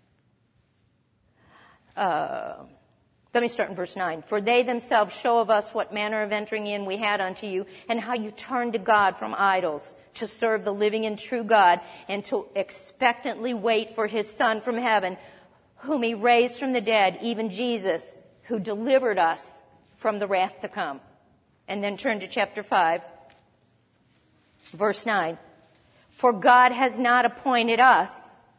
Let me start in verse 9. For they themselves show of us what manner of entering in we had unto you, and how you turned to God from idols to serve the living and true God, and to expectantly wait for his Son from heaven, whom he raised from the dead, even Jesus, who delivered us from the wrath to come. And then turn to chapter 5, verse 9. For God has not appointed us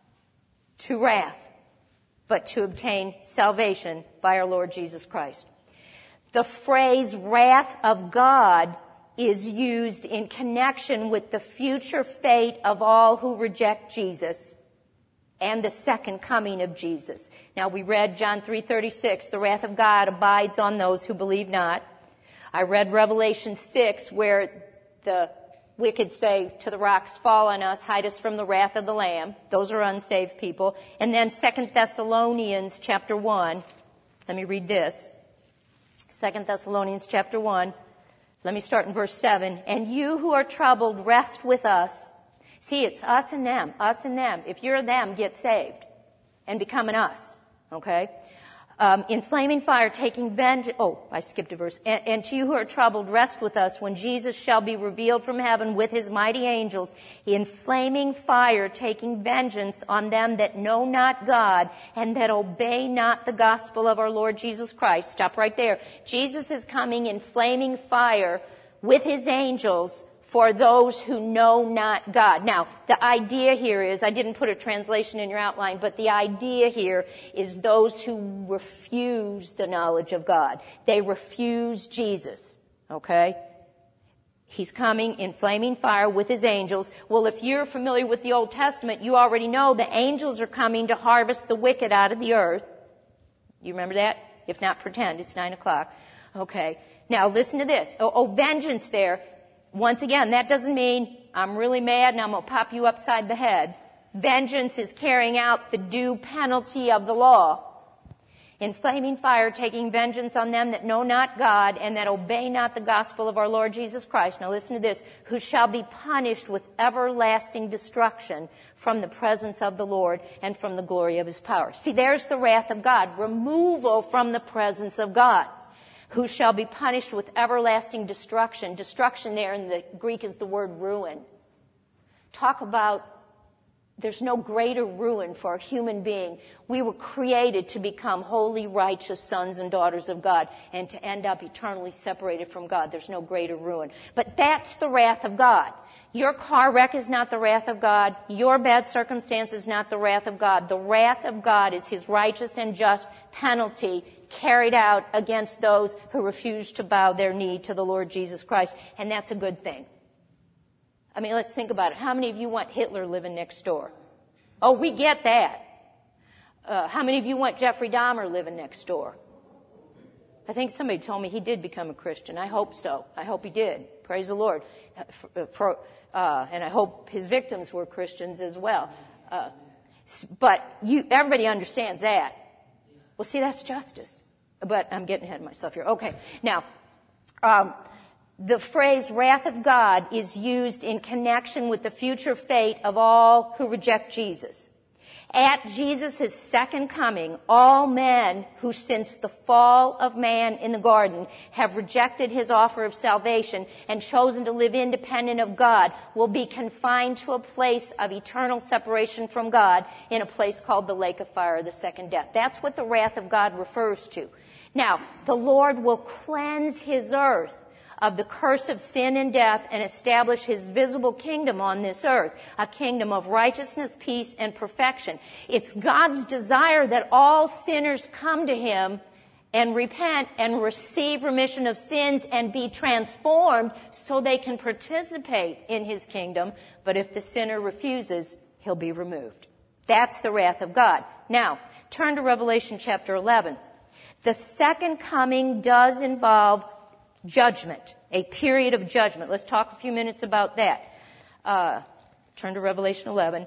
to wrath, but to obtain salvation by our Lord Jesus Christ. The phrase wrath of God is used in connection with the future fate of all who reject Jesus and the second coming of Jesus. Now we read John 3:36, the wrath of God abides on those who believe not. I read Revelation 6 where the wicked say to the rocks, fall on us, hide us from the wrath of the Lamb. Those are unsaved people. And then 2 Thessalonians chapter 1. Let me read this. 2 Thessalonians chapter 1. Let me start in verse 7. And you who are troubled, rest with us. See, it's us and them, us and them. If you're them, get saved and become an us. Okay? In flaming fire, taking vengeance. Oh, I skipped a verse. And to you who are troubled, rest with us when Jesus shall be revealed from heaven with his mighty angels in flaming fire, taking vengeance on them that know not God and that obey not the gospel of our Lord Jesus Christ. Stop right there. Jesus is coming in flaming fire with his angels for those who know not God. Now, the idea here is, I didn't put a translation in your outline, but the idea here is those who refuse the knowledge of God. They refuse Jesus. Okay? He's coming in flaming fire with his angels. Well, if you're familiar with the Old Testament, you already know the angels are coming to harvest the wicked out of the earth. You remember that? If not, pretend. It's 9:00. Okay. Now, listen to this. Vengeance there. Once again, that doesn't mean I'm really mad and I'm going to pop you upside the head. Vengeance is carrying out the due penalty of the law. In flaming fire, taking vengeance on them that know not God and that obey not the gospel of our Lord Jesus Christ. Now listen to this. Who shall be punished with everlasting destruction from the presence of the Lord and from the glory of his power. See, there's the wrath of God. Removal from the presence of God. Who shall be punished with everlasting destruction. Destruction there in the Greek is the word ruin. Talk about, there's no greater ruin for a human being. We were created to become holy, righteous sons and daughters of God and to end up eternally separated from God. There's no greater ruin. But that's the wrath of God. Your car wreck is not the wrath of God. Your bad circumstance is not the wrath of God. The wrath of God is his righteous and just penalty carried out against those who refuse to bow their knee to the Lord Jesus Christ. And that's a good thing. I mean, let's think about it. How many of you want Hitler living next door? Oh, we get that. How many of you want Jeffrey Dahmer living next door? I think somebody told me he did become a Christian. I hope so. I hope he did. Praise the Lord. And I hope his victims were Christians as well. But everybody understands that. Well, see, that's justice. But I'm getting ahead of myself here. Okay. Now, the phrase wrath of God is used in connection with the future fate of all who reject Jesus. At Jesus' second coming, all men who since the fall of man in the garden have rejected his offer of salvation and chosen to live independent of God will be confined to a place of eternal separation from God in a place called the lake of fire, the second death. That's what the wrath of God refers to. Now, the Lord will cleanse his earth of the curse of sin and death and establish his visible kingdom on this earth, a kingdom of righteousness, peace, and perfection. It's God's desire that all sinners come to him and repent and receive remission of sins and be transformed so they can participate in his kingdom. But if the sinner refuses, he'll be removed. That's the wrath of God. Now, turn to Revelation chapter 11. The second coming does involve judgment, a period of judgment. Let's talk a few minutes about that. Turn to Revelation 11.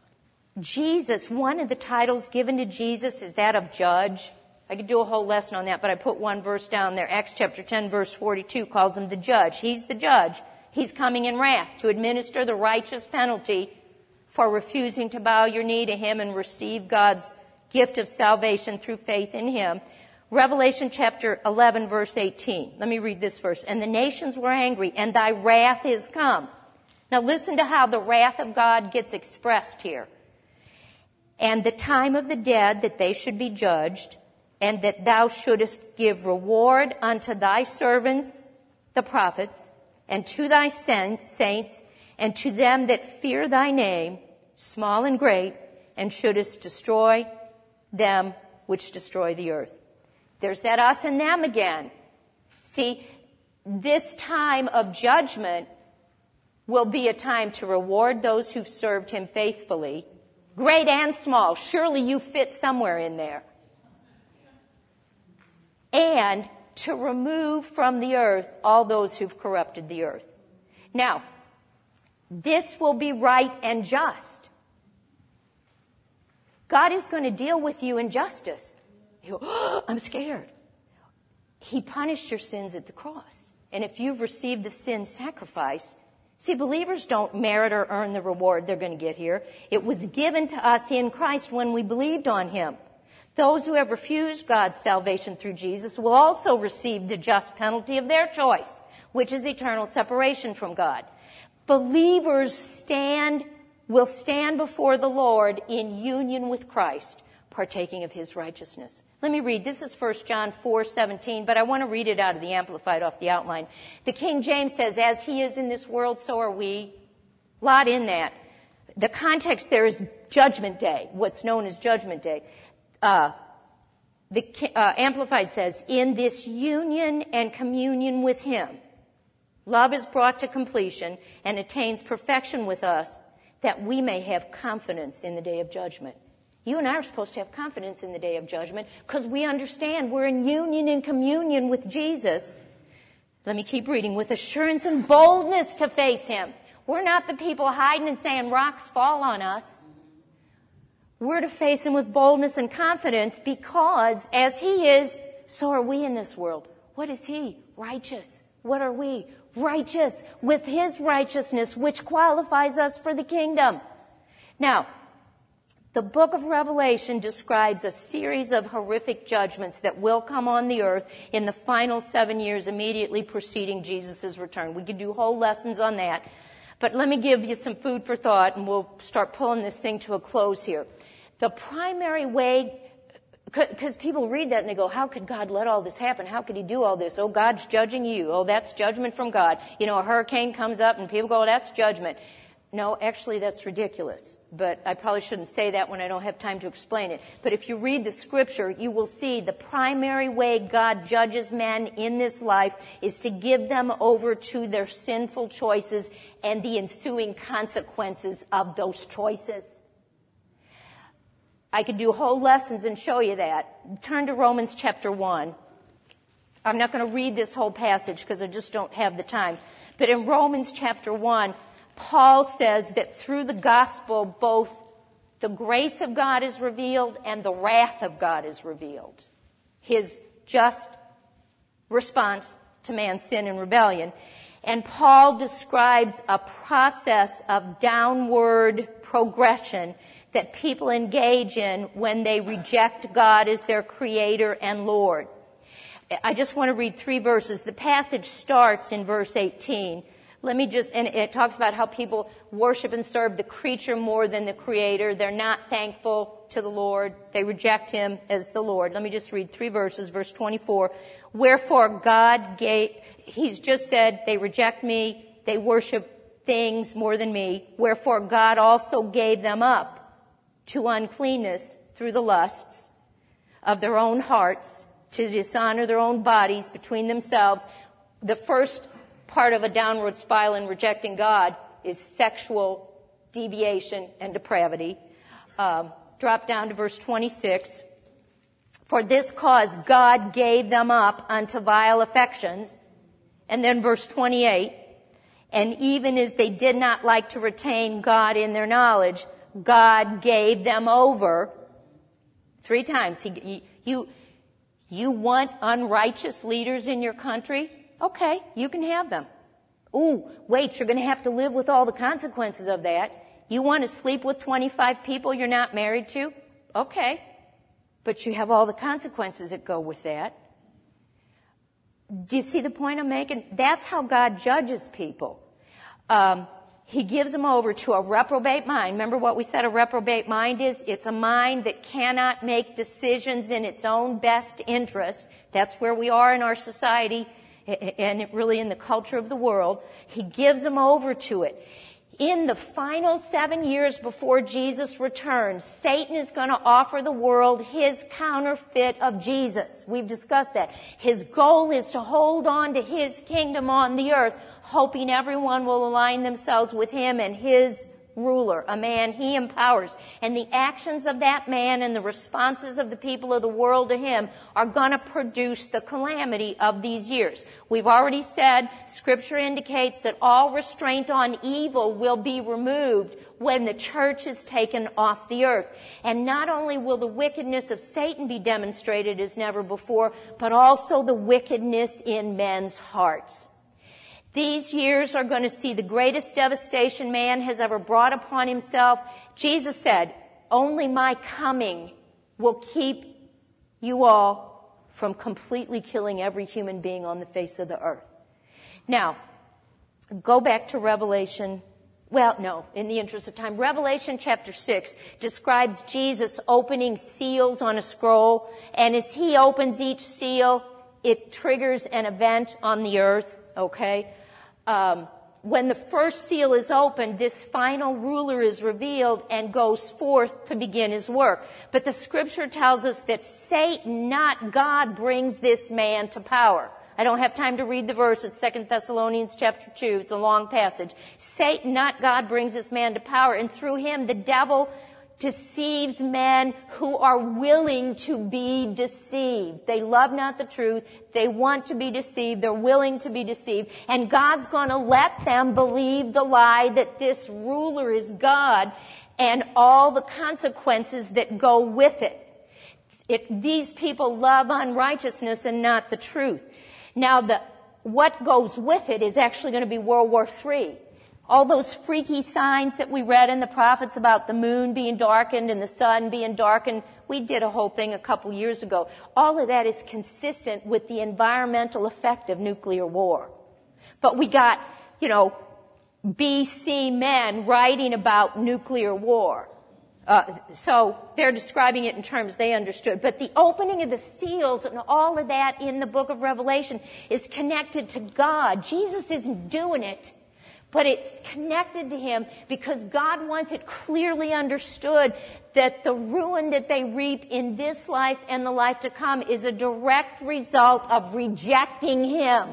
Jesus, one of the titles given to Jesus is that of judge. I could do a whole lesson on that, but I put one verse down there. Acts chapter 10, verse 42 calls him the judge. He's the judge. He's coming in wrath to administer the righteous penalty for refusing to bow your knee to him and receive God's gift of salvation through faith in him. Revelation chapter 11, verse 18. Let me read this verse. And the nations were angry, and thy wrath is come. Now listen to how the wrath of God gets expressed here. And the time of the dead that they should be judged, and that thou shouldest give reward unto thy servants, the prophets, and to thy saints, and to them that fear thy name, small and great, and shouldest destroy them which destroy the earth. There's that us and them again. See, this time of judgment will be a time to reward those who've served him faithfully, great and small. Surely you fit somewhere in there. And to remove from the earth all those who've corrupted the earth. Now, this will be right and just. God is going to deal with you in justice. You go, oh, I'm scared. He punished your sins at the cross. And if you've received the sin sacrifice, see, believers don't merit or earn the reward they're going to get here. It was given to us in Christ when we believed on him. Those who have refused God's salvation through Jesus will also receive the just penalty of their choice, which is eternal separation from God. Believers will stand before the Lord in union with Christ, partaking of his righteousness. Let me read. This is 1 John 4:17, but I want to read it out of the Amplified off the outline. The King James says, as he is in this world, so are we. A lot in that. The context there is Judgment Day, what's known as Judgment Day. The Amplified says, in this union and communion with him, love is brought to completion and attains perfection with us, that we may have confidence in the day of judgment. You and I are supposed to have confidence in the day of judgment because we understand we're in union and communion with Jesus. Let me keep reading. With assurance and boldness to face him. We're not the people hiding and saying rocks fall on us. We're to face him with boldness and confidence because as he is, so are we in this world. What is he? Righteous. What are we? Righteous with his righteousness, which qualifies us for the kingdom. Now, the book of Revelation describes a series of horrific judgments that will come on the earth in the final 7 years immediately preceding Jesus' return. We could do whole lessons on that. But let me give you some food for thought, and we'll start pulling this thing to a close here. The primary way, because people read that and they go, how could God let all this happen? How could he do all this? Oh, God's judging you. Oh, that's judgment from God. You know, a hurricane comes up and people go, oh, that's judgment. No, actually, that's ridiculous. But I probably shouldn't say that when I don't have time to explain it. But if you read the scripture, you will see the primary way God judges men in this life is to give them over to their sinful choices and the ensuing consequences of those choices. I could do whole lessons and show you that. Turn to Romans chapter 1. I'm not going to read this whole passage because I just don't have the time. But in Romans chapter 1, Paul says that through the gospel, both the grace of God is revealed and the wrath of God is revealed. His just response to man's sin and rebellion. And Paul describes a process of downward progression that people engage in when they reject God as their creator and Lord. I just want to read 3 verses. The passage starts in verse 18. And it talks about how people worship and serve the creature more than the creator. They're not thankful to the Lord. They reject him as the Lord. Let me just read 3 verses. Verse 24. Wherefore God he's just said, they reject me. They worship things more than me. Wherefore God also gave them up to uncleanness through the lusts of their own hearts, to dishonor their own bodies between themselves. The first part of a downward spiral in rejecting God is sexual deviation and depravity. Drop down to verse 26. For this cause God gave them up unto vile affections. And then verse 28. And even as they did not like to retain God in their knowledge, God gave them over. 3 times. You want unrighteous leaders in your country? Okay, you can have them. Ooh, wait, you're going to have to live with all the consequences of that. You want to sleep with 25 people you're not married to? Okay. But you have all the consequences that go with that. Do you see the point I'm making? That's how God judges people. he gives them over to a reprobate mind. Remember what we said a reprobate mind is? It's a mind that cannot make decisions in its own best interest. That's where we are in our society and really in the culture of the world. He gives them over to it. In the final 7 years before Jesus returns, Satan is going to offer the world his counterfeit of Jesus. We've discussed that. His goal is to hold on to his kingdom on the earth, hoping everyone will align themselves with him and his ruler, a man he empowers. And the actions of that man and the responses of the people of the world to him are going to produce the calamity of these years. We've already said Scripture indicates that all restraint on evil will be removed when the church is taken off the earth. And not only will the wickedness of Satan be demonstrated as never before, but also the wickedness in men's hearts. These years are going to see the greatest devastation man has ever brought upon himself. Jesus said, only my coming will keep you all from completely killing every human being on the face of the earth. Now, go back to Revelation. Well, no, in the interest of time. Revelation chapter 6 describes Jesus opening seals on a scroll. And as he opens each seal, it triggers an event on the earth, okay? When the first seal is opened, this final ruler is revealed and goes forth to begin his work. But the Scripture tells us that Satan, not God, brings this man to power. I don't have time to read the verse. It's 2 Thessalonians chapter 2. It's a long passage. Satan, not God, brings this man to power. And through him, the devil deceives men who are willing to be deceived. They love not the truth. They want to be deceived. They're willing to be deceived. And God's going to let them believe the lie that this ruler is God and all the consequences that go with it. These people love unrighteousness and not the truth. Now, what goes with it is actually going to be World War III. All those freaky signs that we read in the prophets about the moon being darkened and the sun being darkened, we did a whole thing a couple years ago. All of that is consistent with the environmental effect of nuclear war. But we got, BC men writing about nuclear war. So they're describing it in terms they understood. But the opening of the seals and all of that in the book of Revelation is connected to God. Jesus isn't doing it. But it's connected to him because God wants it clearly understood that the ruin that they reap in this life and the life to come is a direct result of rejecting him.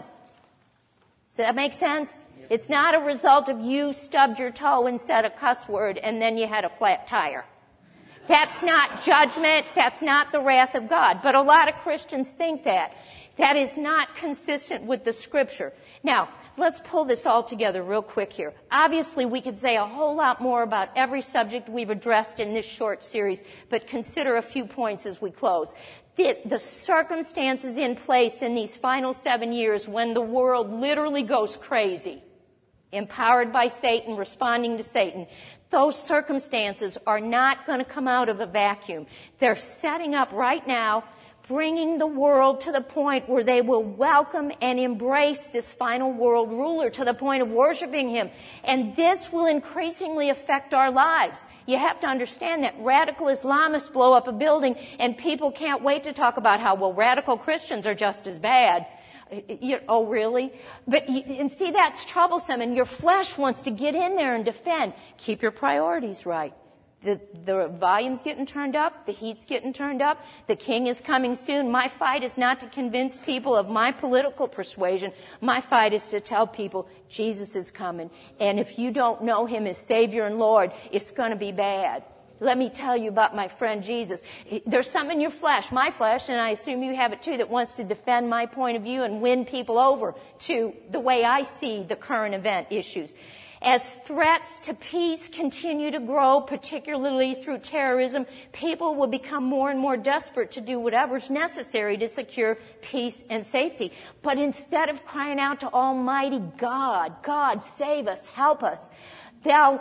Does that make sense? It's not a result of you stubbed your toe and said a cuss word and then you had a flat tire. That's not judgment. That's not the wrath of God. But a lot of Christians think that. That is not consistent with the Scripture. Now, let's pull this all together real quick here. Obviously, we could say a whole lot more about every subject we've addressed in this short series, but consider a few points as we close. The circumstances in place in these final 7 years when the world literally goes crazy, empowered by Satan, responding to Satan, those circumstances are not going to come out of a vacuum. They're setting up right now, bringing the world to the point where they will welcome and embrace this final world ruler to the point of worshiping him. And this will increasingly affect our lives. You have to understand that radical Islamists blow up a building and people can't wait to talk about how, well, radical Christians are just as bad. Oh, really? And see, that's troublesome, and your flesh wants to get in there and defend. Keep your priorities right. The volume's getting turned up. The heat's getting turned up. The king is coming soon. My fight is not to convince people of my political persuasion. My fight is to tell people Jesus is coming. And if you don't know him as Savior and Lord, it's going to be bad. Let me tell you about my friend Jesus. There's some in your flesh, my flesh, and I assume you have it too, that wants to defend my point of view and win people over to the way I see the current event issues. As threats to peace continue to grow, particularly through terrorism, people will become more and more desperate to do whatever's necessary to secure peace and safety. But instead of crying out to Almighty God, God, save us, help us, they're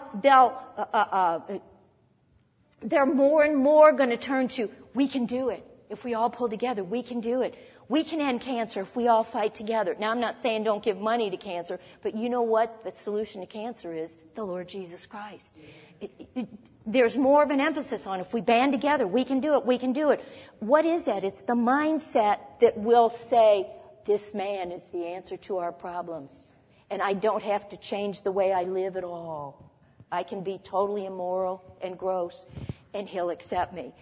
more and more going to turn to, we can do it. If we all pull together, we can do it. We can end cancer if we all fight together. Now, I'm not saying don't give money to cancer, but you know what the solution to cancer is? The Lord Jesus Christ. There's more of an emphasis on if we band together, we can do it, we can do it. What is that? It's the mindset that will say, this man is the answer to our problems. And I don't have to change the way I live at all. I can be totally immoral and gross, and he'll accept me.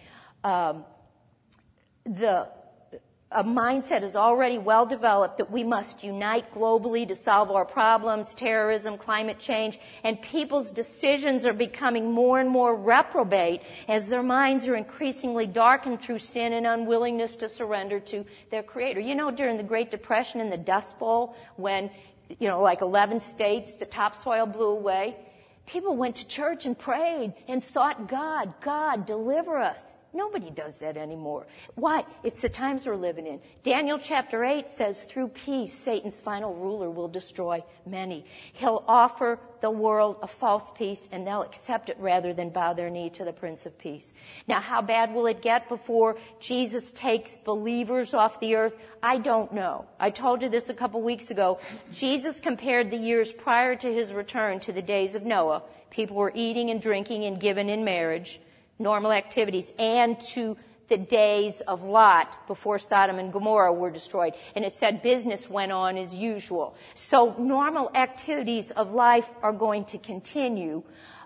A mindset is already well developed that we must unite globally to solve our problems, terrorism, climate change, and people's decisions are becoming more and more reprobate as their minds are increasingly darkened through sin and unwillingness to surrender to their Creator. You know, during the Great Depression in the Dust Bowl, when, like 11 states, the topsoil blew away, people went to church and prayed and sought God. God, deliver us. Nobody does that anymore. Why? It's the times we're living in. Daniel chapter 8 says, through peace, Satan's final ruler will destroy many. He'll offer the world a false peace, and they'll accept it rather than bow their knee to the Prince of Peace. Now, how bad will it get before Jesus takes believers off the earth? I don't know. I told you this a couple weeks ago. Jesus compared the years prior to his return to the days of Noah. People were eating and drinking and given in marriage, normal activities, and to the days of Lot before Sodom and Gomorrah were destroyed. And it said business went on as usual. So normal activities of life are going to continue.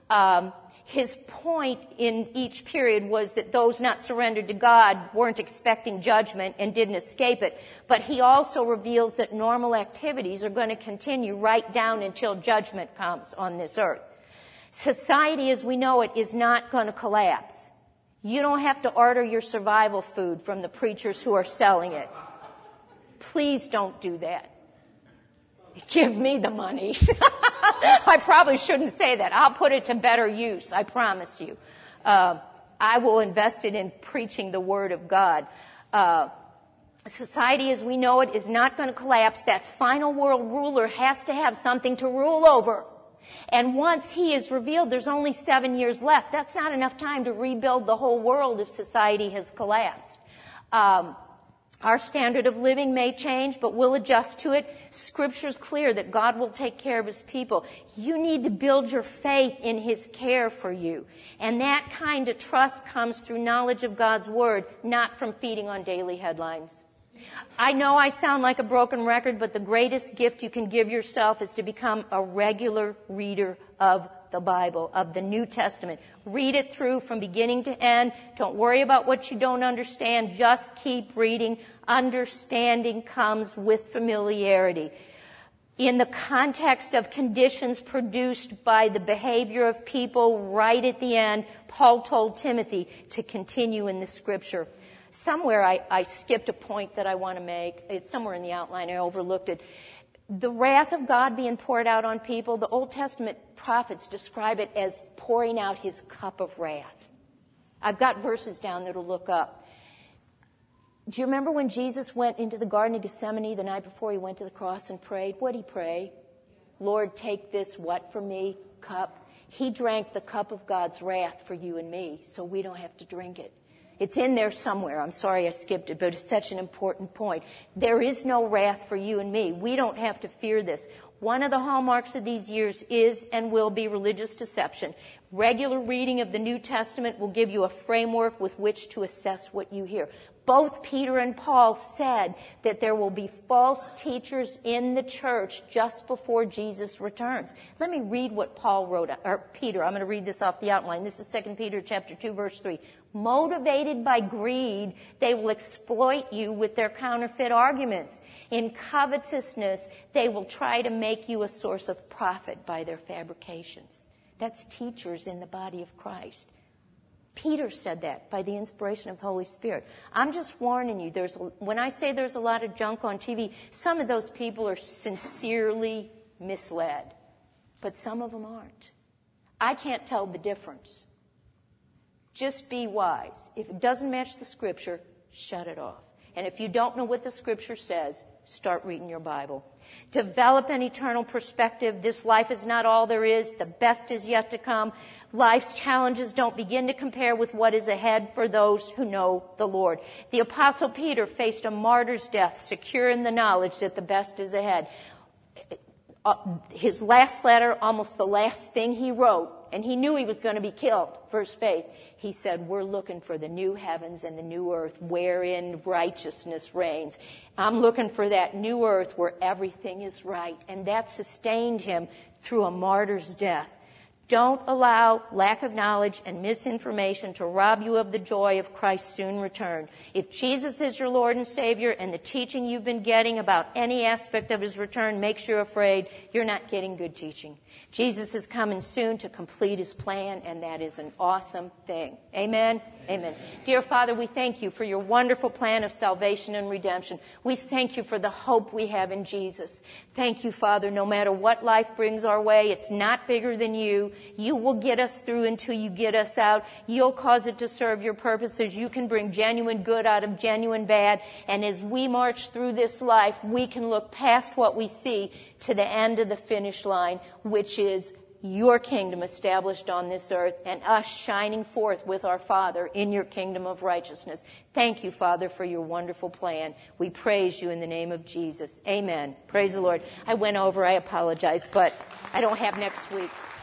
His point in each period was that those not surrendered to God weren't expecting judgment and didn't escape it. But he also reveals that normal activities are going to continue right down until judgment comes on this earth. Society as we know it is not going to collapse. You don't have to order your survival food from the preachers who are selling it. Please don't do that. Give me the money. I probably shouldn't say that. I'll put it to better use, I promise you. I will invest it in preaching the Word of God. Society as we know it is not going to collapse. That final world ruler has to have something to rule over. And once he is revealed, there's only 7 years left. That's not enough time to rebuild the whole world if society has collapsed. Our standard of living may change, but we'll adjust to it. Scripture's clear that God will take care of his people. You need to build your faith in his care for you. And that kind of trust comes through knowledge of God's word, not from feeding on daily headlines. I know I sound like a broken record, but the greatest gift you can give yourself is to become a regular reader of the Bible, of the New Testament. Read it through from beginning to end. Don't worry about what you don't understand. Just keep reading. Understanding comes with familiarity. In the context of conditions produced by the behavior of people right at the end, Paul told Timothy to continue in the Scripture. Somewhere I skipped a point that I want to make. It's somewhere in the outline. I overlooked it. The wrath of God being poured out on people, the Old Testament prophets describe it as pouring out his cup of wrath. I've got verses down there to look up. Do you remember when Jesus went into the Garden of Gethsemane the night before he went to the cross and prayed? What did he pray? Lord, take this, what from me? Cup. He drank the cup of God's wrath for you and me, so we don't have to drink it. It's in there somewhere. I'm sorry I skipped it, but it's such an important point. There is no wrath for you and me. We don't have to fear this. One of the hallmarks of these years is and will be religious deception. Regular reading of the New Testament will give you a framework with which to assess what you hear. Both Peter and Paul said that there will be false teachers in the church just before Jesus returns. Let me read what Paul wrote, or Peter. I'm going to read this off the outline. This is 2 Peter chapter 2, verse 3. Motivated by greed, they will exploit you with their counterfeit arguments. In covetousness, they will try to make you a source of profit by their fabrications. That's teachers in the body of Christ. Peter said that by the inspiration of the Holy Spirit. I'm just warning you, when I say there's a lot of junk on TV, some of those people are sincerely misled, but some of them aren't. I can't tell the difference. Just be wise. If it doesn't match the Scripture, shut it off. And if you don't know what the Scripture says, Start reading your Bible. Develop an eternal perspective. This life is not all there is. The best is yet to come. Life's challenges don't begin to compare with what is ahead for those who know the Lord. The Apostle Peter faced a martyr's death, secure in the knowledge that the best is ahead. His last letter, almost the last thing he wrote, and he knew he was going to be killed for his faith. He said, we're looking for the new heavens and the new earth wherein righteousness reigns. I'm looking for that new earth where everything is right. And that sustained him through a martyr's death. Don't allow lack of knowledge and misinformation to rob you of the joy of Christ's soon return. If Jesus is your Lord and Savior and the teaching you've been getting about any aspect of his return makes you afraid, you're not getting good teaching. Jesus is coming soon to complete his plan, and that is an awesome thing. Amen? Amen. Dear Father, we thank you for your wonderful plan of salvation and redemption. We thank you for the hope we have in Jesus. Thank you, Father, no matter what life brings our way, it's not bigger than you. You will get us through until you get us out. You'll cause it to serve your purposes. You can bring genuine good out of genuine bad. And as we march through this life, we can look past what we see to the end of the finish line, which is your kingdom established on this earth and us shining forth with our Father in your kingdom of righteousness. Thank you, Father, for your wonderful plan. We praise you in the name of Jesus. Amen. Praise the Lord. I went over. I apologize, but I don't have next week.